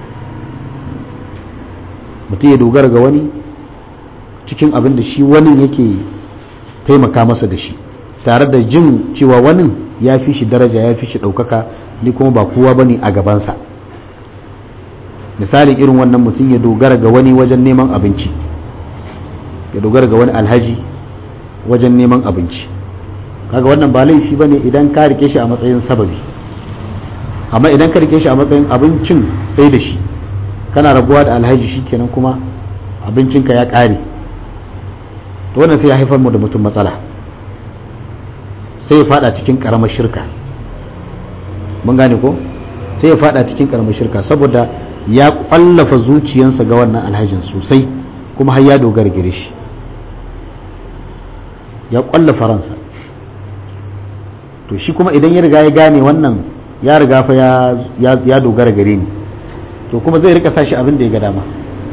mutum ya dogara ga wani cikin abin da shi wani yake taimaka masa da shi, tare da jin cewa wani ya fi shi daraja, ya fi shi ɗaukaka, ni kuma ba kowa bane a gabansa. misalin irin wannan, mutum ya dogara ga wani wajen neman abinci, ya dogara ga wani alhaji wajen neman abinci. kaga wannan ba laifi bane idan ka rike shi a matsayin sababi, amma idan ka rike shi a matsayin abincin sai da shi, kana rabuwa da alhaji shikenan kuma abincinka ya kare, to wannan sai ya haifar mu da mutum matsala, sai ya fada cikin karamar shirka. mun gane ko? sai ya fada cikin karamar shirka saboda ya kwallafa zuciyarsa ga wannan alhajin sosai, kuma har ya dogara gare shi, ya kwallafa ransa. to shi kuma idan ya riga ya gane wannan, ya riga fa ya dogara gare ni, to kuma zai rika sashi abin da ya ga dama,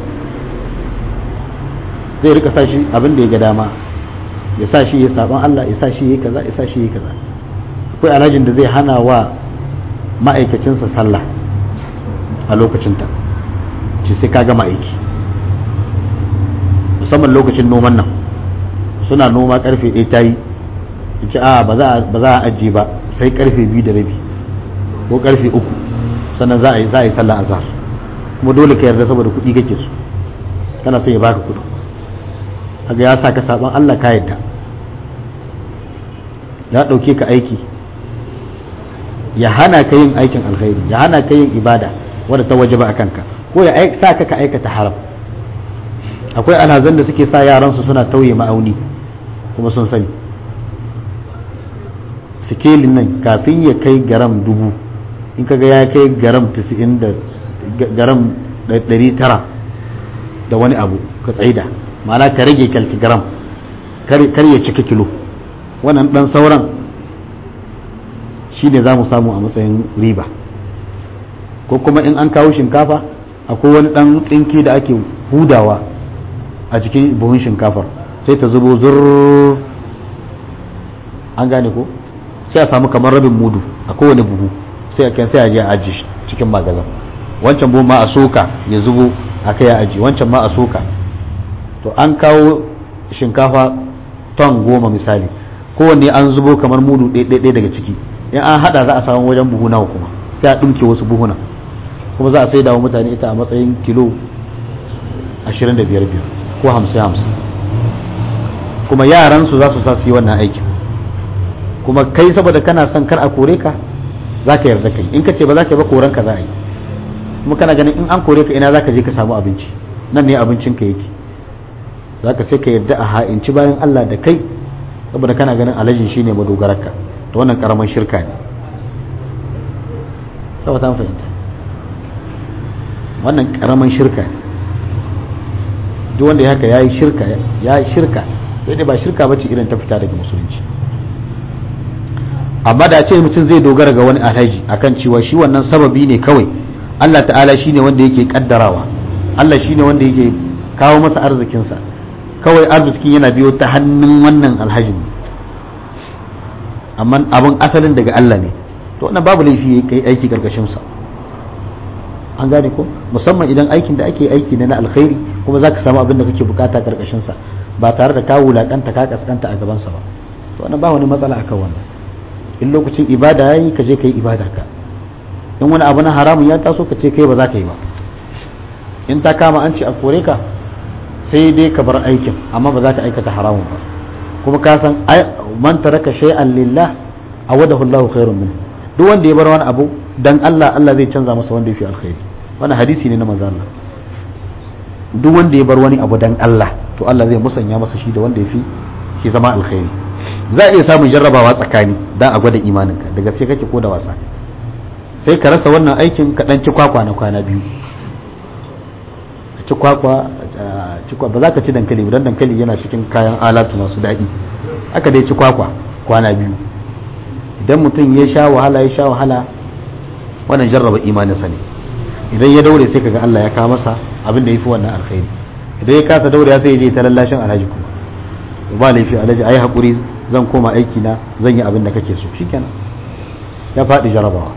zai rika sashi abin da ya ga dama, ya sa shi ya saban Allah, ya sa shi ya kaza, ya sa shi ya kaza. akwai alhajin da zai hana wa ma'aikacinsa sallah a lokacinta, ce sai ka gama aiki, musamman lokacin noman nan, suna noma karfe 1 ta yi, ce ba za a ajiye ba sai karfe 2:30 ko karfe 3 sannan za a yi sallah azhar, kuma dole ka yarda saboda kuɗi kake so, kana sai ya baka kuɗi, kaga ya sa ka saban Allah ka yarda, ya ɗauke ka aiki, ya hana ka yin aikin alkhairi, ya hana ka yin ibada, wadda ta wajaba a kanka ko ya sa ka aikata haram. akwai alhazan da suke sa yaransu suna tauye ma'auni kuma sun sani sikelin nan kafin ya kai garam 1000 in kaga ya kai garam 90 da garam 900 da wani abu ka tsaida ma'ana ka rage kalkigram kar ya cika kilo, wannan dan sauran shi ne za mu samu a matsayin riba. ko kuma in an kawo shinkafa akwai wani dan tsinki da ake hudawa a cikin buhun shinkafar sai ta zubo zur, an gane ko, sai a samu kamar rabin mudu a kowane buhu sai a je a aji cikin magazan. wancan buhu ma a soka ya zubo a kai a aji, wancan ma a soka. to an kawo shinkafa ton 10 misali, kowanne an zubo kamar mudu ɗaya daga ciki, in an hada za a samu wajen buhu nawa kuma sai a ɗumke wasu buhuna kuma za a sai dawo mutane ita a matsayin kilo 25 ko 50 kuma yaran su za su sa su yi wannan aikin. kuma kai saboda kana son kar a kore ka za ka yarda kai, in ka ce ba za ka yi ba koran ka za a yi. kuma kana ganin in an kore ka ina za ka je ka samu abinci, nan ne abincin ka yake, za ka sai ka yarda a ha'inci bayan Allah da kai saboda kana ganin alhaji shine madogararka. to wannan karaman shirka ne, saboda ta fahimta, wannan karaman shirka ne. duk wanda ya haka ya yi shirka sai dai ba shirka bace irin ta fita daga musulunci. amma da ce mutum zai dogara ga wani alhaji akan cewa shi wannan sababi ne kawai, Allah ta'ala shine wanda yake kaddarawa, Allah shine wanda yake kawo masa arzikinsa, kawai arzikin yana biyo ta hannun wannan alhajin ne, amma abin asalin daga Allah ne, to wannan babu laifi kai aiki karkashin sa. an gane ko, musamman idan aikin da ake aiki ne na alkhairi kuma zaka samu abin da kake bukata karkashin sa ba tare da ka wulakanta ka kaskanta a gaban sa ba, to wannan ba wani matsala akan wannan. in lokacin ibada yayi ka je kai ibadar ka, in wani abu na haramun ya taso ka ce kai ba za ka yi ba, in ta kama an ce a kore ka sai dai ka bar aikin amma ba za ka aikata haramun ba. kuma ka san man taraka shay'an lillah awadahu Allahu khairun min, duk wanda ya bar wani abu dan Allah, Allah zai canza masa wanda yafi alkhairi. wannan hadisi ne na manzo Allah, duk wanda ya bar wani abu dan Allah to Allah zai musanya masa shi da wanda yafi shi zama alkhairi. za a iya samun jarrabawa tsakani dan a gwada imaninka da gaske kake ko da wasa, sai ka rasa wannan aikin ka dan ci kwakwa na kwana biyu, ci kwakwa ba za ka ci dankali ba, dan dankali yana cikin kayan alatu masu daɗi, aka dai ci kwakwa kwana biyu. idan mutum ya sha wahala wannan jarraba imaninsa ne, idan ya daure sai kaga Allah ya kawo masa abin da yafi wannan alkhairi. idan ya kasa daure sai ya je ta lallashin alhaji, kuma ba laifi alhaji ayi hakuri zan koma aiki na, zan yi abin da kake so, shikenan ya faɗi jarrabawa.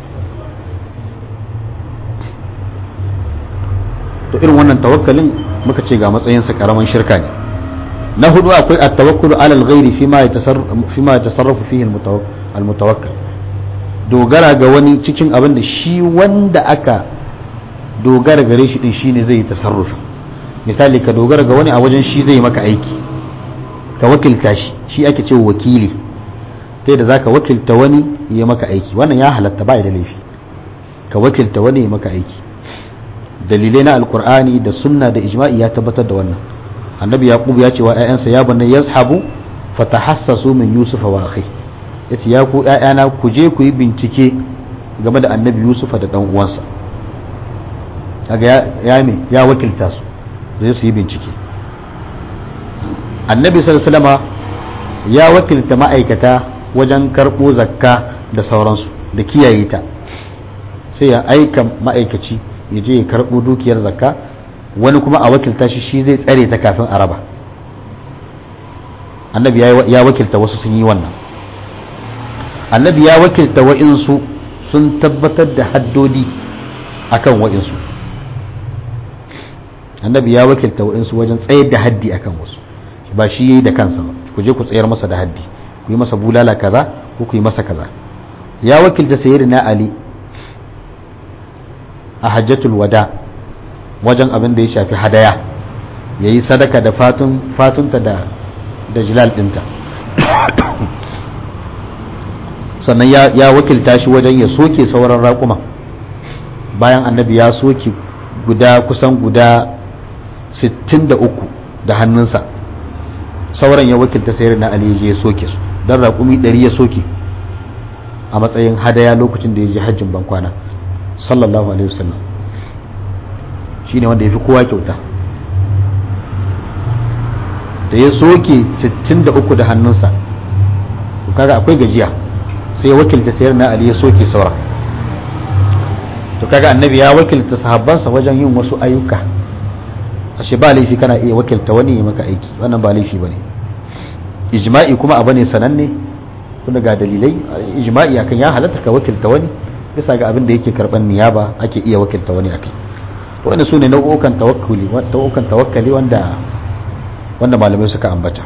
to irin wannan tawakkalin muka ce ga matsayinsa karaman shirka ne. na hudu akwai at-tawakkulu ala al-ghairi fima yatasarrafu fihi al-mutawakkil, dogara ga wani cikin abin da shi wanda aka dogara gare shi din shine zai yi tasarrufi. misali ka dogara ga wani a wajen shi zai maka aiki, ka wakilta shi ake cewa wakili, sai da zaka wakilta wani ya maka aiki, wannan ya halatta ba da laifi, ka wakilta wani ya maka aiki. dalilai na alkur'ani da sunna da ijma'i ya tabbatar da wannan. annabi yaqub ya ce wa ƴaƴansa ya bani yazhabu fatahassasu min yusufa wa akhi, yace ya ku ƴaƴana ku je ku yi bincike game da annabi yusufa da dan uwansa. kaga ya wakilta su zai su yi bincike. annabi sallallahu alaihi wasallam ya wakilta ma'aikata wajen karbo zakka da sauransu da kiyaye ta, sai ya aika ma'aikaci ya je ya karbo dukiyar zakka, wani kuma a wakilta shi zai tsare ta kafin a raba. annabi ya wakilta wasu sun yi wannan. annabi ya wakilta wa'insu sun tabbatar da haddodi akan wa'insu. annabi ya wakilta wa'insu wajen tsayar da haddi akan wasu, ba shi yayi da kansa ba, ku je ku tsayar masa da haddi, ku yi masa bulala kaza ko ku yi masa kaza. ya wakilta sayyidina ali a hajjatul wada wajen abin da ya shafi hadaya, yayi sadaka da fatunta da jilal dinta. sannan ya wakilta shi wajen ya soke sauran raƙuma bayan annabi ya soke kusan guda 63 da hannunsa, sauran ya wakilta sayar na Ali ya soke su don raƙumi 100 ya soke a matsayin hadaya lokacin da ya je hajjin bankwana sallallahu alaihi wasallam. shine wanda ya fi kowa kyauta, da ya soke 63 da hannunsa kaga akwai gajiya, sai ya wakilta sayar na Ali ya soke sauran. to kaga annabi ya wakilta sahabbansa wajen yin wasu ayyuka, ashe ba laifi kana iya wakilta wani ya maka aiki, wannan ba laifi bane. ijma'i kuma abu ne sananne tun daga dalilai, ijma'i akan ya halatta ka wakilta wani bisa ga abin da yake karban niyaba ake iya wakilta wani akai. to wannan sune nau'ukan tawakkali wanda malamai suka ambata,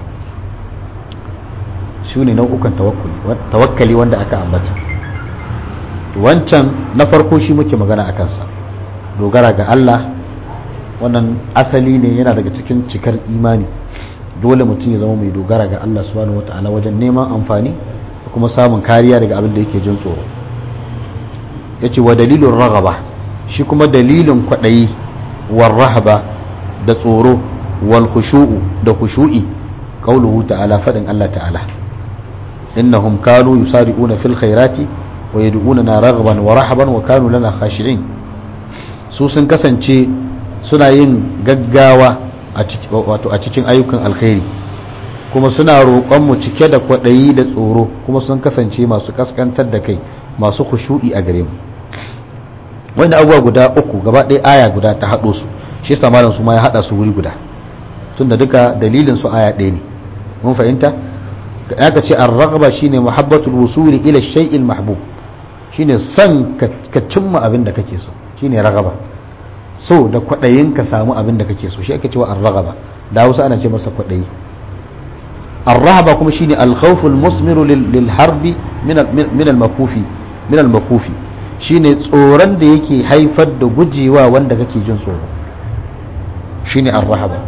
sune nau'ukan tawakkali wanda aka ambata. wancan na farko shi muke magana a kansa, dogara ga Allah, wannan asali ne, yana daga cikin cikar imani. dole mutum ya zama mai dogara ga Allah subhanahu wata'ala wajen neman amfani da kuma samun kariya daga abin da yake jin tsoro. yace wa dalilun raghaba, shi kuma dalilin kwadayi, war rahaba da tsoro, wal khushu'u da khushu'i, qauluhu ta'ala, fadin Allah ta'ala, innahum kanu yusari'una fil khairati wa yad'unana raghaban wa rahaban wa kanu lana khashi'in. su sun kasance suna yin gaggawa a cikin ayyukan alkhairi, kuma suna roƙon mu cike da kwaɗayi da tsoro, kuma sun kasance masu kaskantar da kai, masu khushu'i a gare mu. wanda abubuwa guda uku gaba ɗaya aya guda ta haɗo su, shi yasa malam su ma ya haɗa su wuri guda, tunda duka dalilin su aya ɗaya ne. mun fahimta? aka ce ar-raghba shine muhabbatul wusuli ila shay'il mahbub, shine son ka cimma abin da kake so, shine raghaba. so da kwaɗayin ka samu abin da kake so shi ake cewa ar-raghaba, da Hausa ana ce masa kwaɗayi. ar-rahaba kuma shine al-khawful musmiru lil harbi min al-makufi, shine tsoron da yake haifar da gujewa wanda kake jin tsoro, shine ar-rahaba.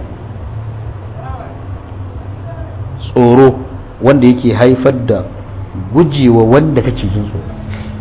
tsoro wanda yake haifar da gujewa wanda kake jin tsoro.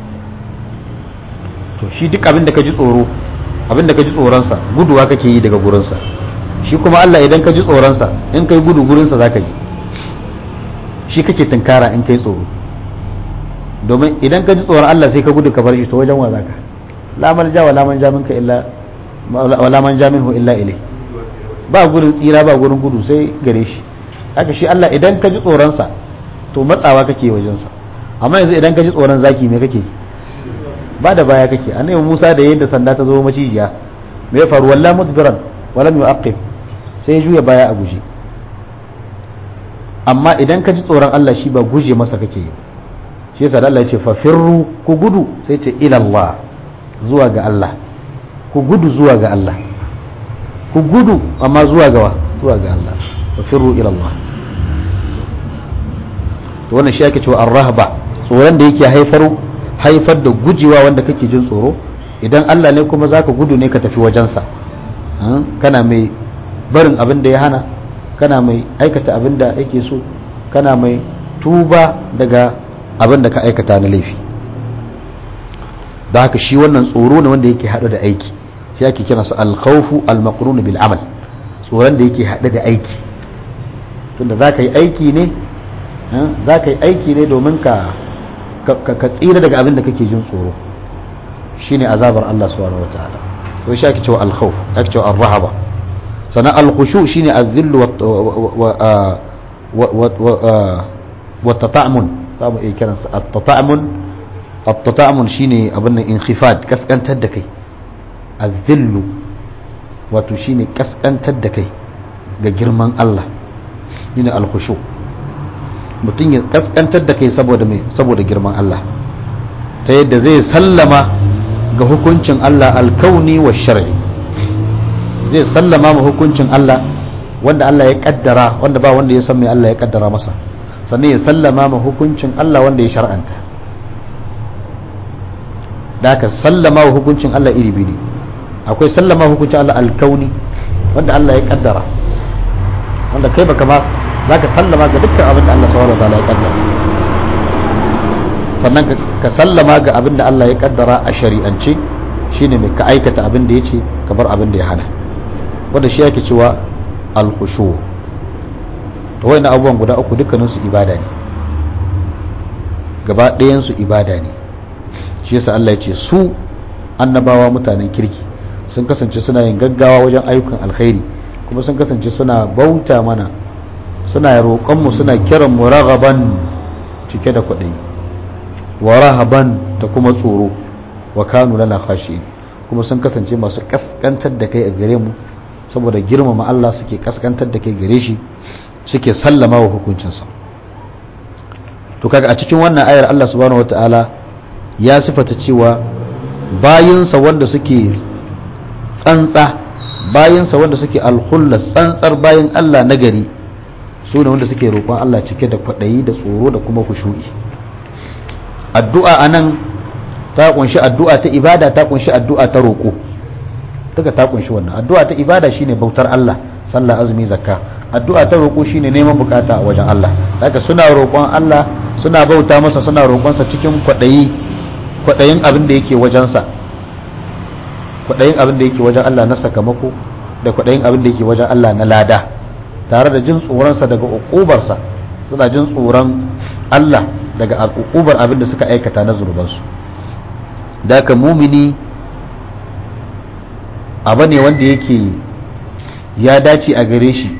to shi duk abin da ka ji tsoro, abin da ka ji tsoronsa guduwa kake yi daga gurinsa. shi kuma Allah idan ka ji tsoronsa, in kai gudu gurinsa za ka ji, shi kake tunkara in kai tsoro. domin idan ka ji tsoron Allah sai ka gudu ka bar shi, to wajen wa za ka? la malja wa la manja minka illa wa la manja minhu illa ilai, ba gurin tsira ba gurin gudu sai gare shi. haka shi Allah idan ka ji tsoronsa to matsawa kake wajensa. amma yanzu idan ka ji tsoron zaki me kake? ba da baya kake. annabi Musa da yayin da sanda ta zo macijiya me ya faru? wallahi mudbiran walam yu'aqib, sai ya juya baya a guje. amma idan ka ji tsoron Allah shi ba guje masa kake yi. shi yasa Allah ya ce fa firru, ku gudu, sai ce ila Allah, zuwa ga Allah. ku gudu zuwa ga Allah, ku gudu amma zuwa ga zuwa ga Allah. fa firru ila Allah. to wannan shi ake cewa ar-rahba, tsoron da yake haifar da gujewa wanda kake jin tsoro. idan Allah ne kuma zaka gudu ne ka tafi wajensa, kana mai barin abin da ya hana, kana mai aikata abin da yake so, kana mai tuba daga abin da ka aikata na laifi. da haka shi wannan tsoro ne wanda yake hada da aiki, sai ake kira su al-khawfu al-maqrun bil amal, tsoron da yake hada da aiki. tunda zaka yi aiki ne domin ka tsira daga abin da kake jin tsoro, shine azabar Allah subhanahu wataala. to shi ake cewa al-khawf, ake cewa ar-rahaba. sannan al-khushu shine az-zill wa tata'amun, zamu iya kiransa at-tata'amun shine abin nan inkhifad, kaskantar da kai. az-zill wato shine kaskantar da kai ga girman Allah, shine al-khushu. mutum ya kaskantar da kai saboda girman Allah, ta yadda zai sallama ga hukuncin Allah alkauni wa shar'i, zai sallama ma hukuncin Allah wanda Allah ya kaddara, wanda ba wanda ya san me Allah ya kaddara masa, sannan ya sallama ma hukuncin Allah wanda ya shar'anta. da ka sallama wa hukuncin Allah iri biyu ne. akwai sallama hukuncin Allah alkauni wanda Allah ya kaddara, wanda kai baka ma za ka sallama ga dukkan abin da Allah subhanahu wa ta'ala ya kaddara, sannan ka sallama ga abin da Allah ya kaddara a shari'ance shine mai ka aikata abin da yace ka bar abin da ya hana, wanda shi yake cewa al-khushu. to wayannan abubuwan guda uku dukkanin su ibada ne, gaba ɗayan su ibada ne. shi yasa Allah ya ce su annabawa mutanen kirki sun kasance suna yin gaggawa wajen ayyukan alkhairi, kuma sun kasance suna bauta mana, suna roƙon mu, suna kiran mu raghaban cike da kwaɗayi, wa rahaban da kuma tsoro, wa kanu lana khashi'in kuma sun kasance masu kaskantar da kai a gare mu, saboda girmama Allah suke kaskantar da kai gare shi, suke sallama wa hukuncinsa. to kaga a cikin wannan ayar Allah subhanahu wataala ya sifata cewa bayinsa wanda suke tsantsa, bayinsa wanda suke alkhullas, tsantsar bayin Allah nagari, su ne wanda suke roƙon Allah cike da kwaɗayi da tsoro da kuma khushu'i. addu'a anan ta kunshi addu'a ta ibada, ta kunshi addu'a ta roƙo, duka ta kunshi wannan. addu'a ta ibada shine bautar Allah, sallah, azumi, zakka. addu'a ta roƙo shine neman bukata a wajen Allah. daga suna roƙon Allah, suna bauta masa, suna roƙonsa cikin kwaɗayin abin da yake wajensa, kwaɗayin abin da yake wajen Allah na sakamako, da kwaɗayin abin da yake wajen Allah na lada, tare da jin tsoronsa daga uƙubarsa. suna jin tsoron Allah daga uƙubar abin da suka aikata na zunubansu. da ka mumini abu ne wanda yake ya dace a gare shi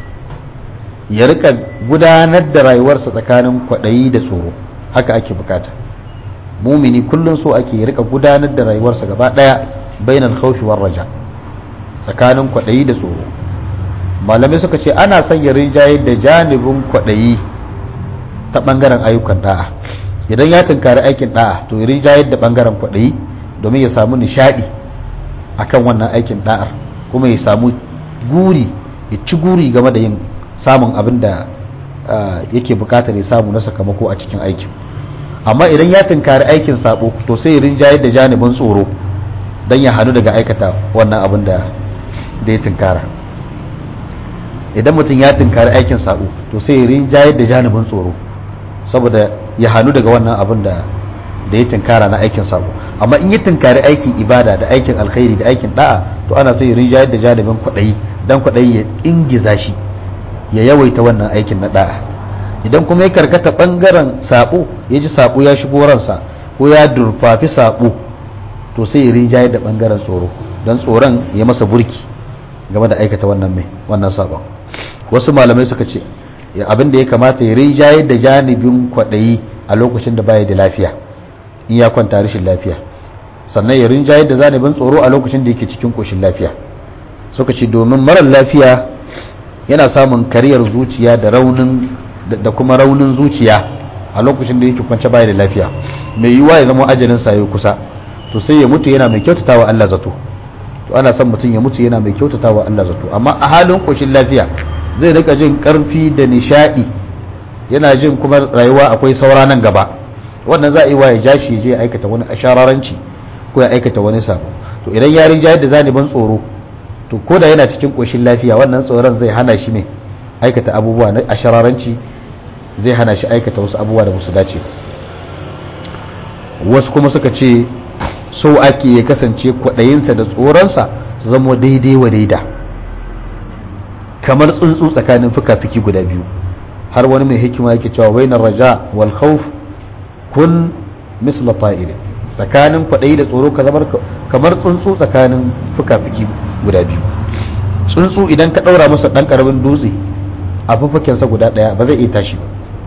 ya rika gudanar da rayuwarsa tsakanin kwaɗayi da tsoro. haka ake bukata. mumini kullum so ake rika gudanar da rayuwarsa gaba ɗaya bainal khawfi war raja, tsakanin kwaɗayi da tsoro. malamai suka ce ana son ya rinjaye da janibin kwaɗayi ta ɓangaren ayyukan da'a. idan ya tunkari aikin da'a to ya rinjaye da ɓangaren kwaɗayi domin ya samu nishaɗi akan wannan aikin da'ar, kuma ya samu guri, ya ci guri game da yin samun abin da yake bukatar ya samu na sakamako a cikin aikin. amma idan ya tunkari aikin sabo to sai ya rinjaye da janibin tsoro don ya hannu daga aikata wannan abin da ya tunkara. idan mutum ya tunkari aikin sabo to sai ya rinjaye da janibin tsoro saboda ya hannu daga wannan abin da ya tunkara na aikin sabo. amma in ya tunkari aikin ibada da aikin alkhairi da aikin da'a to ana sai ya rinjaye da janibin kwaɗayi, don kwaɗayi ya ingiza shi ya yawaita wannan aikin na da'a. idan kuma ya karkata bangaren sabo, ya ji sabo ya shigo ransa ko ya durfafi sabo, to sai ya rinjaye da bangaren tsoro, don tsoron ya masa burki game da aikata wannan sabon. wasu malamai suka ce abin da ya kamata ya rinjaye da janibin kwaɗayi a lokacin da baya da lafiya, in ya kwanta rashin lafiya, sannan ya rinjaye da janibin tsoro a lokacin da yake cikin koshin lafiya. suka ce domin marar lafiya yana samun kariyar zuciya da kuma raunin zuciya a lokacin da yake kwance baya da lafiya, mai yiwuwa ya zama ajalin sa yayi kusa, to sai ya mutu yana mai kyautatawa Allah zato. to ana son mutum ya mutu yana mai kyautatawa Allah zato. amma a halin koshin lafiya zai rika jin karfi da nishadi, yana jin kuma rayuwa akwai saura nan gaba. wannan za a yi wa ya jashi ya je ya aikata wani ashararanci ko ya aikata wani sabo. to idan ya rinjayar da zaniban tsoro, to ko da yana cikin koshin lafiya wannan tsoron zai hana shi mai aikata abubuwa na ashararanci, zai hana shi aikata wasu abubuwa da musu dace. wasu kuma suka ce so ake ya kasance kwaɗayinsa da tsoronsa su zama daidai wa daida, kamar tsuntsu tsakanin fuka-fiki guda biyu. har wani mai hikima yake cewa wainar raja wal khawf kun misla ta'ir, tsakanin kwaɗayi da tsoro ka zama kamar tsuntsu tsakanin fuka-fiki guda biyu. tsuntsu idan ka ɗaura masa ɗan ƙaramin dutse a fuffukensa guda ɗaya ba zai iya tashi ba,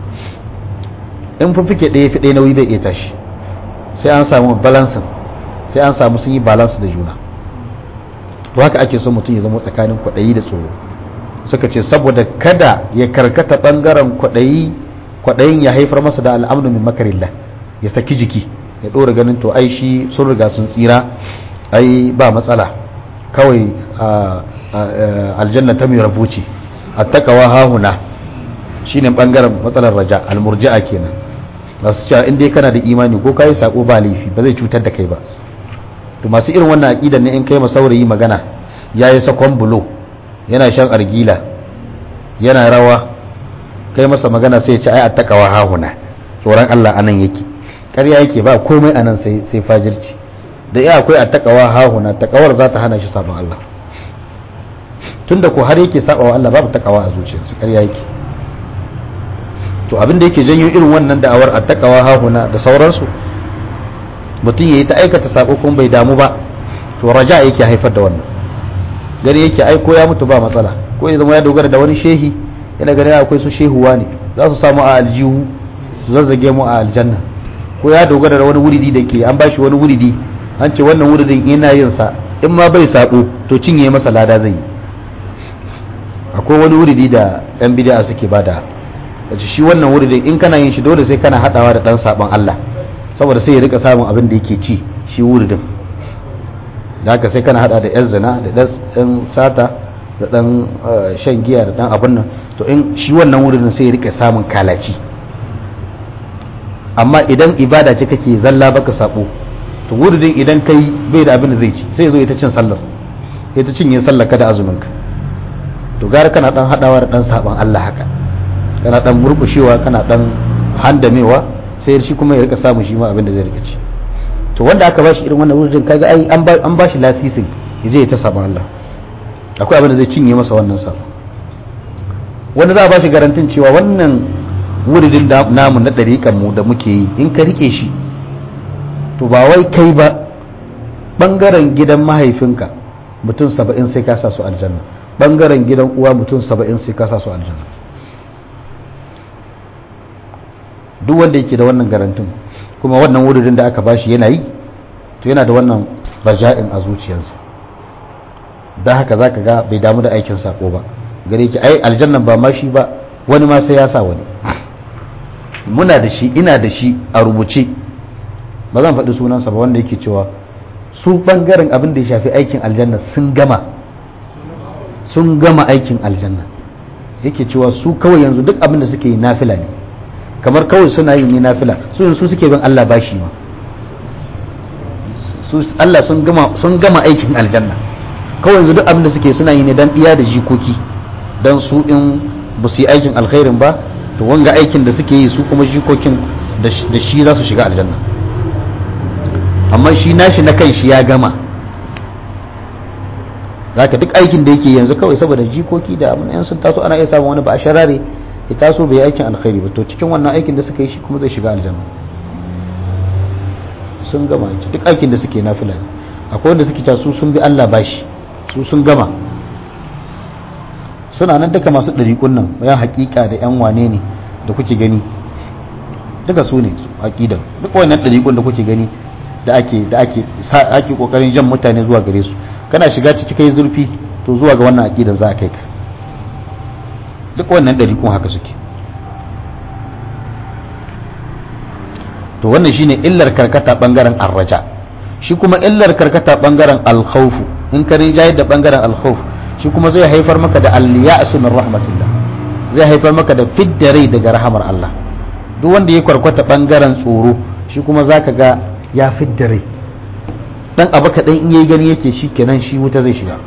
in fuffuke ɗaya fi ɗaya nauyi zai iya tashi, sai an samu balansin, sai an samu sun yi balance da juna. to haka ake son mutum ya zama tsakanin kwaɗayi da tsoro. suka ce saboda kada ya karkata ɓangaren kwaɗayin ya haifar masa da al'amnu min makarillah, ya saki jiki ya ɗora ganin to ai shi sun riga sun tsira, ai ba matsala, kawai aljanna ta mai rabuci, attaqwa hahuna. shine bangaren matsalar raja, almurji'a kenan. masu cewa in dai kana da imani ko kai sako ba laifi, ba zai cutar da kai ba. to masu irin wannan aqidan ne in kai masaurayi magana yayi sakon bulo, yana shan argila, yana rawa, kai masa magana sai ya ce ai attaqwa hahuna, tsoron Allah anan yake. ƙarya yake, ba komai anan sai fajirci. da ya akwai attaqwa hahuna taqawar za ta hana shi sabon Allah tunda ko har yake sabawa Allah babu taqwa a zuciyarsa ƙarya yake to abin da yake janyo irin wannan da'awar attaqwa hahuna da sauransu mutum yayi ta aikata sako kuma bai damu ba to raja yake haifar da wannan gari yake aiko ya mutu ba matsala ko ya zama ya dogara da wani shehi yana gani akwai su shehuwa ne za su samu a aljihu su zazzage mu a aljanna ko ya dogara da wani wuridi da ke an bashi wani wuridi an ce wannan wuridin yana yin sa in ma bai sako to cinye masa lada zai yi akwai wani wuridi da yan bid'a suke bada wace shi wannan wuridin in kana yin shi dole sai kana hadawa da dan saban Allah saboda sai ya rika samun abin da yake ci shi wuridin da haka sai kana hada da yan zina da dan sata da dan shan giya da dan abin nan to in shi wannan wuridin sai ya rika samun kalaci amma idan ibada ce kake zalla baka sabo to wuridin idan kai bai da abin da zai ci sai ya zo ita cin sallar ita cinye sallar ka da azumin ka to gara kana dan hadawa da dan saban Allah haka kana dan murkushewa kana dan handamewa sai shi kuma ya rika samu shi ma abin da zai rika ci to wanda aka bashi irin wannan wuridin kaga ai an bashi lasisin yaje ya ta saban Allah akwai abin da zai cinye masa wannan sabon wanda za a bashi garantin cewa wannan wuridin namu na dariƙan mu da muke yi in ka rike shi to ba wai kai ba bangaren gidan mahaifinka mutum 70 sai ka sa su aljanna bangaren gidan uwa mutum 70 sai ka sa su aljanna duk wanda yake da wannan garantin kuma wannan wuridin da aka bashi yana yi to yana da wannan raja'in a zuciyarsa da haka zaka ga bai damu da aikin sako ba gare ki ai aljannan ba ma shi ba wani ma sai ya sa wani muna da shi ina da shi a rubuce ba zan faɗi sunansa ba wanda yake cewa su bangaren abin da ya shafi aikin aljanna sun gama aikin aljanna yake cewa su kawai yanzu duk abin da suke yi nafila ne kamar kawai suna yi ne nafila su suke bin Allah bashi ma su Allah sun gama aikin aljanna kawai yanzu duk abin da suke suna yi ne dan iya da jikoki dan su in ba su yi aikin alkhairin ba to wanga aikin da suke yi su kuma jikokin da shi za su shiga aljanna amma shi nashi na kan shi ya gama zaka duk aikin da yake yanzu kawai saboda jikoki da yan sun taso ana iya samun wani ba a sharare ya taso bai aikin alkhairi ba to cikin wannan aikin da suka yi shi kuma zai shiga aljanna sun gama duk aikin da suke nafila ne akwai wanda suke ta su sun bi Allah bashi su sun gama suna nan duka masu ɗariƙun nan bayan haƙiƙa da yan wane ne da kuke gani duka su ne aƙidan duk wannan ɗariƙun da kuke gani da ake kokarin jan mutane zuwa gare su kana shiga ciki kai zurfi to zuwa ga wannan aƙidan za a kai ka duk wannan ɗariƙun haka suke to wannan shine illar karkata bangaren arraja shi kuma illar karkata bangaren alkhawfu in ka rinjaye da bangaren alkhawf shi kuma zai haifar maka da al-ya'su min rahmatillah zai haifar maka da fidda rai daga rahamar Allah duk wanda ya kwarkwata bangaren tsoro shi kuma zaka ga ya fidda rai dan abu kadan in yayi gani yake shikenan shi wuta zai shiga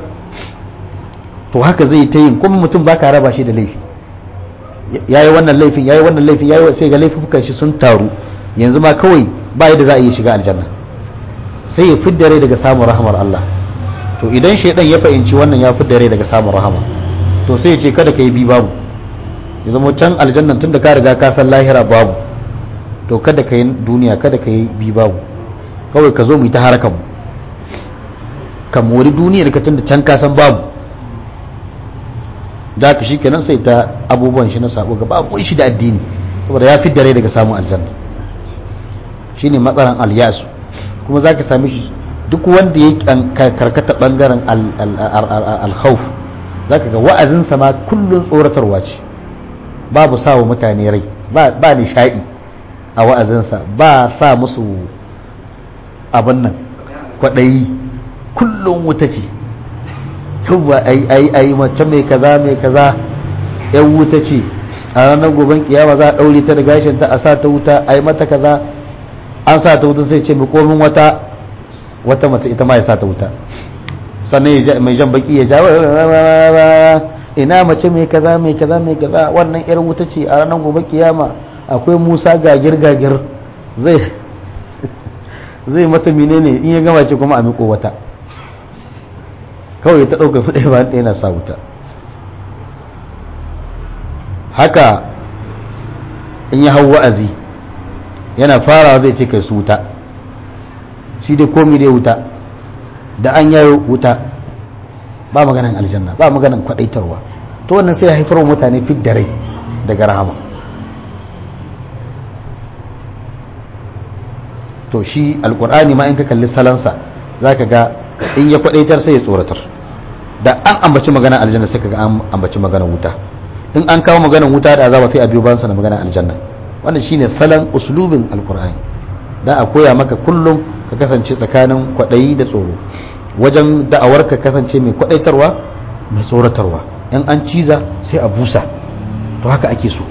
to haka zai ta yin kuma mutum baka raba shi da laifi yayi wannan laifin yayi sai ga laifukan shi sun taru yanzu ma kawai ba yadda za a yi shiga aljanna sai ya fidda rai daga samun rahamar Allah to idan shaidan ya fahimci wannan ya fidda rai daga samun rahama to sai ya ce kada ka yi bi babu ya zama can aljannan tun da ka riga ka san lahira babu to kada ka yi duniya kada ka yi bi babu kawai ka zo mu yi ta harakan mu ka mori duniyar ka tun da can ka san babu da ka shi kenan sai ta abubuwan shi na sabo ga babu shi da addini saboda ya fidda rai daga samun aljanna shine matsalan alyasu kuma zaka sami shi duk wanda ya karkata bangaren alkhawf zaka ga wa'azinsa ma kullun tsoratarwa ce babu sawa mutane rai ba nishadi a wa'azinsa ba sa musu abin nan kwadayi kullun wuta ce yawa ai mace mai kaza yan wuta ce a ranar goben kiyama za a daure ta da gashin ta a sa ta wuta ai mata kaza an sa ta wuta sai ce mai komin wata mace ita ma ya sa ta wuta sannan mai jan baki ya ja ina mace mai kaza wannan irin wuta ce a ranar gobe kiyama akwai Musa gagir zai mata menene in ya gama ce kuma a miƙo wata kawai ta ɗauka fuɗe ba ɗaya na sa wuta. haka in ya hau wa'azi yana farawa zai ce kai su wuta, shi dai komi dai wuta, da an yayo wuta, ba maganan aljanna ba maganan kwadaitarwa. To wannan sai ya haifar wa mutane fit da rai daga rahama. to shi alkur'ani ma in ka kalli salansa zaka ga in ya kwadaitar sai ya tsoratar. Da an ambaci maganar aljanna sai kaga an ambaci maganar wuta, in an kawo maganar wuta da azaba sai a biyo bayansa da maganar aljanna. wannan shine salon uslubin alkur'ani, da a koya maka kullum ka kasance tsakanin kwadayi da tsoro, wajen da'awar ka kasance mai kwadaitarwa mai tsoratarwa. in an ciza sai a busa, to haka ake so.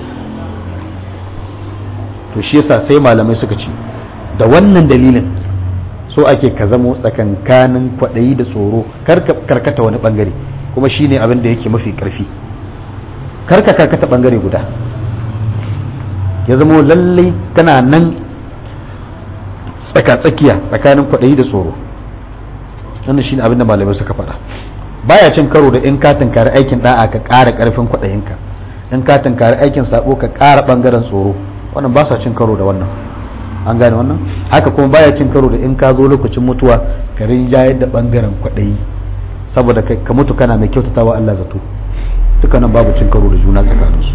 to shi yasa sai malamai suka ce da wannan dalilin so ake ka zamo tsakankanin kwaɗayi da tsoro, karkata wani bangare, kuma shine abin da yake mafi karfi. karkata bangare guda, ya zamo lallai kana nan tsakatsakiya tsakanin kwaɗayi da tsoro. wannan shine abin da malamai suka faɗa. baya cin karo da in ka tunkari aikin da'a ka ƙara ƙarfin kwaɗayinka, in ka tunkari aikin sabo ka ƙara bangaren tsoro. wannan ba sa cin karo da wannan, an gane wannan. haka kuma baya cin karo da in ka zo lokacin mutuwa ka rinjayar da bangaren kwaɗayi, saboda ka mutu kana mai kyautatawa Allah zato. dukkanin babu cin karo da juna tsakaninsu.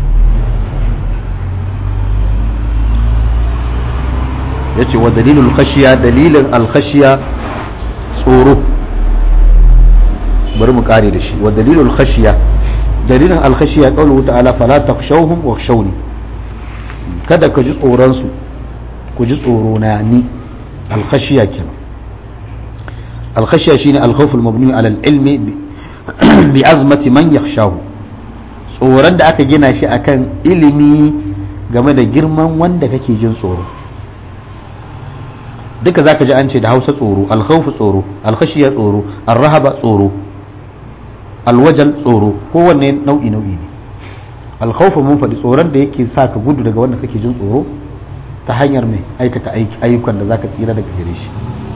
yace wa dalilul khashiya, dalilin alkhashiya tsoro. bari mu kare da shi. wa dalilul khashiya, dalilin alkhashiya qawluhu ta'ala fala takhshawhum wakhshawni, kada ka ji tsoron su, ku ji tsoro na ni. alkhashiya kenan. alkhashiya shine alkhawf almabni ala alilmi bi azmati man yakhshahu, tsoron da aka gina shi akan ilimi game da girman wanda kake jin tsoro. duka zaka ji an ce da Hausa tsoro, alkhawf tsoro, alkhashiya tsoro, arrahaba tsoro, alwajal tsoro, kowanne nau'i ne. alkhawf mun faɗi tsoron da yake sa ka gudu daga wanda kake jin tsoro ta hanyar mai aikata ayyukan da zaka tsira daga gare shi.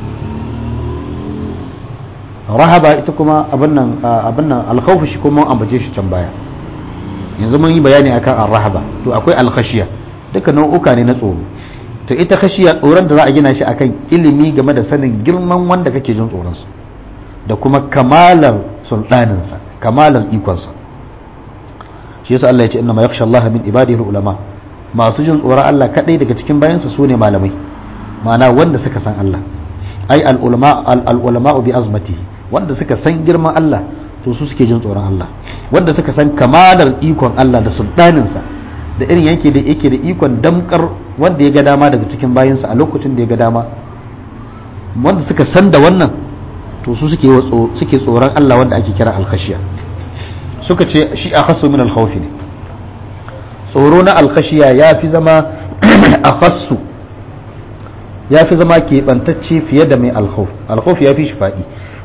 rahaba ita kuma abin nan alkhawf shi kuma an ambace shi can baya, yanzu mun yi bayani akan arrahaba. to akwai alkhashiya, duka nau'uka ne na tsoro. to ita khashiya tsoron da za a gina shi akan ilimi game da sanin girman wanda kake jin tsoron sa da kuma kamalar sultaninsa, kamalar ikonsa. shi yasa Allah ya ce inna ma yakhsha Allah min ibadihi ulama, masu jin tsoron Allah kadai daga cikin bayansa sune malamai, ma'ana wanda suka san Allah. ai al-ulama bi azmatihi, wanda suka san girman Allah to su suke jin tsoron Allah. wanda suka san kamalar ikon Allah da sultaninsa, da irin yake da ikon damkar wanda ya ga dama daga cikin bayansa a lokacin da ya ga dama, wanda suka san da wannan to su suke tsoron Allah, wanda ake kira al-khashiya. suka ce shi akhassu min al-khawf ne. tsoro na al-khashiya yafi zama akhassu, yafi zama keɓantacce fiye da mai al-khawf. al-khawf yafi shi faɗi.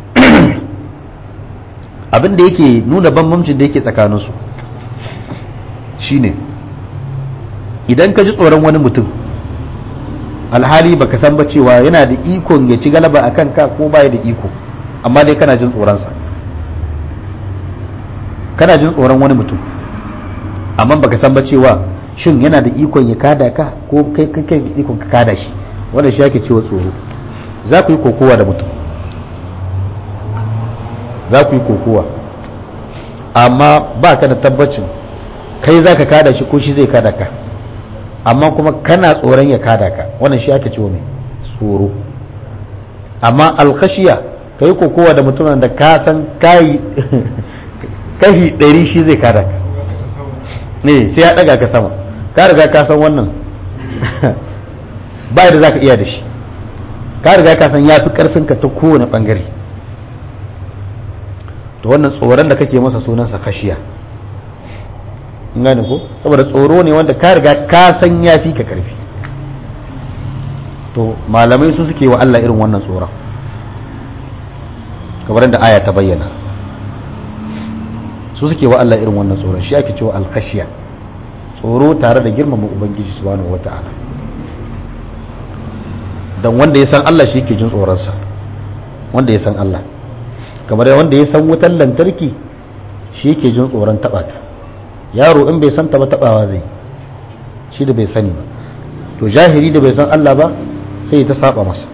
abin da yake nuna bambancin da yake tsakaninsu shine idan ka ji tsoron wani mutum alhali baka san ba cewa yana da ikon ya ci galaba a kanka ko baya da iko, amma dai kana jin tsoronsa. kana jin tsoron wani mutum amma baka san ba cewa shin yana da ikon ya kada ka ko kai ikon ka kada shi, wanda shi ake cewa tsoro. za ku yi kokowa da mutum, za ku yi kokowa amma ba ka da tabbacin kai za ka kada shi ko shi zai kada ka, amma kuma kana tsoron ya kada ka, wannan shi ake cewa mai tsoro. amma alkhashiya ka yi kokowa da mutumin da ka san kayi kashi 100 shi zai kada ka ne, sai ya daga ka sama, ka riga ka san wannan ba da za ka iya da shi, ka riga ka san ya fi karfinka ta kowane bangare. to wannan tsoron da kake masa sunansa khashiya, gane ko? saboda tsoro ne wanda ka riga ka san ya fi ka karfi. to malamai su suke wa Allah irin wannan tsoron, kamar da aya ta bayyana, su suke wa Allah irin wannan tsoron. shi ake cewa al-khashiya, tsoro tare da girmama ubangiji subhanahu wata'ala don wanda ya san Allah shi ke jin tsoronsa, wanda ya san Allah kamar wanda ya san wutar lantarki shi ke jin tsoron taɓa ta. Yaro in bai san ta ba taɓawa zai, shi da bai sani ba. To jahili da bai san Allah ba sai ta saba masa.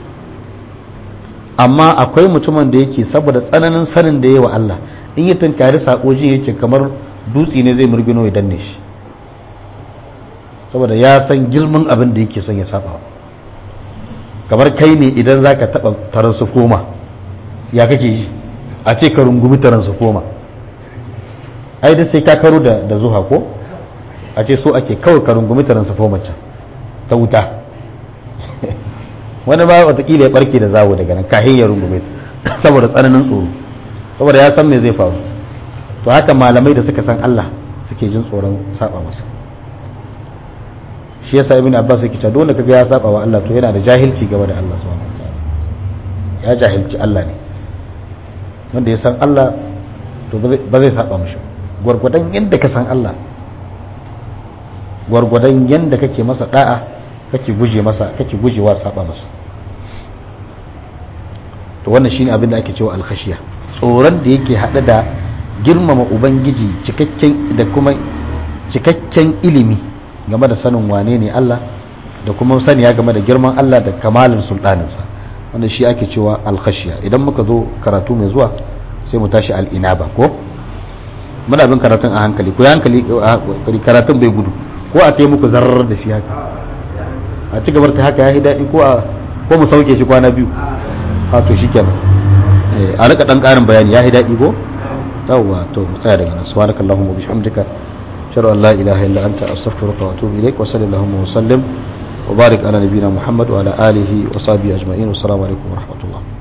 Amma akwai mutumin da yake saboda tsananin sanin da yayi wa Allah, in ya tunkari sako jin yake kamar dutse ne zai murgino ya danne shi, saboda ya san girman abin da yake son ya saba. Kamar kai ne idan zaka taba taransifoma, ya kake ji a ce ka rungumi taransifoma, ai da sai ka karo da zuha ko a ce so ake kawai ka rungumi taransifoma can ta wuta wani ba watakila ya barke da zawo daga nan kahin ya rungume ta saboda tsananin tsoro, saboda ya san me zai faru. To haka malamai da suka san Allah suke jin tsoron saba masa. Shi yasa Ibn Abbas yake cewa dole kaga ya saba wa Allah to yana da jahilci game da Allah subhanahu wataala, ya jahilci Allah ne. Wanda ya san Allah to ba zai saba mishi. Gwargwadon yadda ka san Allah, gwargwadon yadda kake masa da'a, kake gujewa saba masa. To wannan shine abin da ake cewa al-khashiya, tsoron da yake hada da girmama ubangiji cikakken da kuma cikakken ilimi game da sanin wane ne Allah, da kuma saniya game da girman Allah da kamalin sultaninsa. Wannan shi ake cewa al-khashiya. Idan muka zo karatu mai zuwa sai mu tashi al-inaba ko muna bin karatun a hankali, ko hankali karatun bai gudu, ko a tai muku zarar da shi haka a ci gabar ta haka ya yi daɗi, ko mu sauke shi kwana biyu a to shi kenan a rika ɗan ƙarin bayani ya yi daɗi ko yawwa. To mu tsaya daga nan. subhanakallahumma wa bihamdika ashhadu an la ilaha illa anta astaghfiruka wa atubu ilaik wa sallallahu wa sallim wa barik ala nabiyyina muhammad wa ala alihi wa sahbihi ajma'in. Assalamu alaikum wa rahmatullah.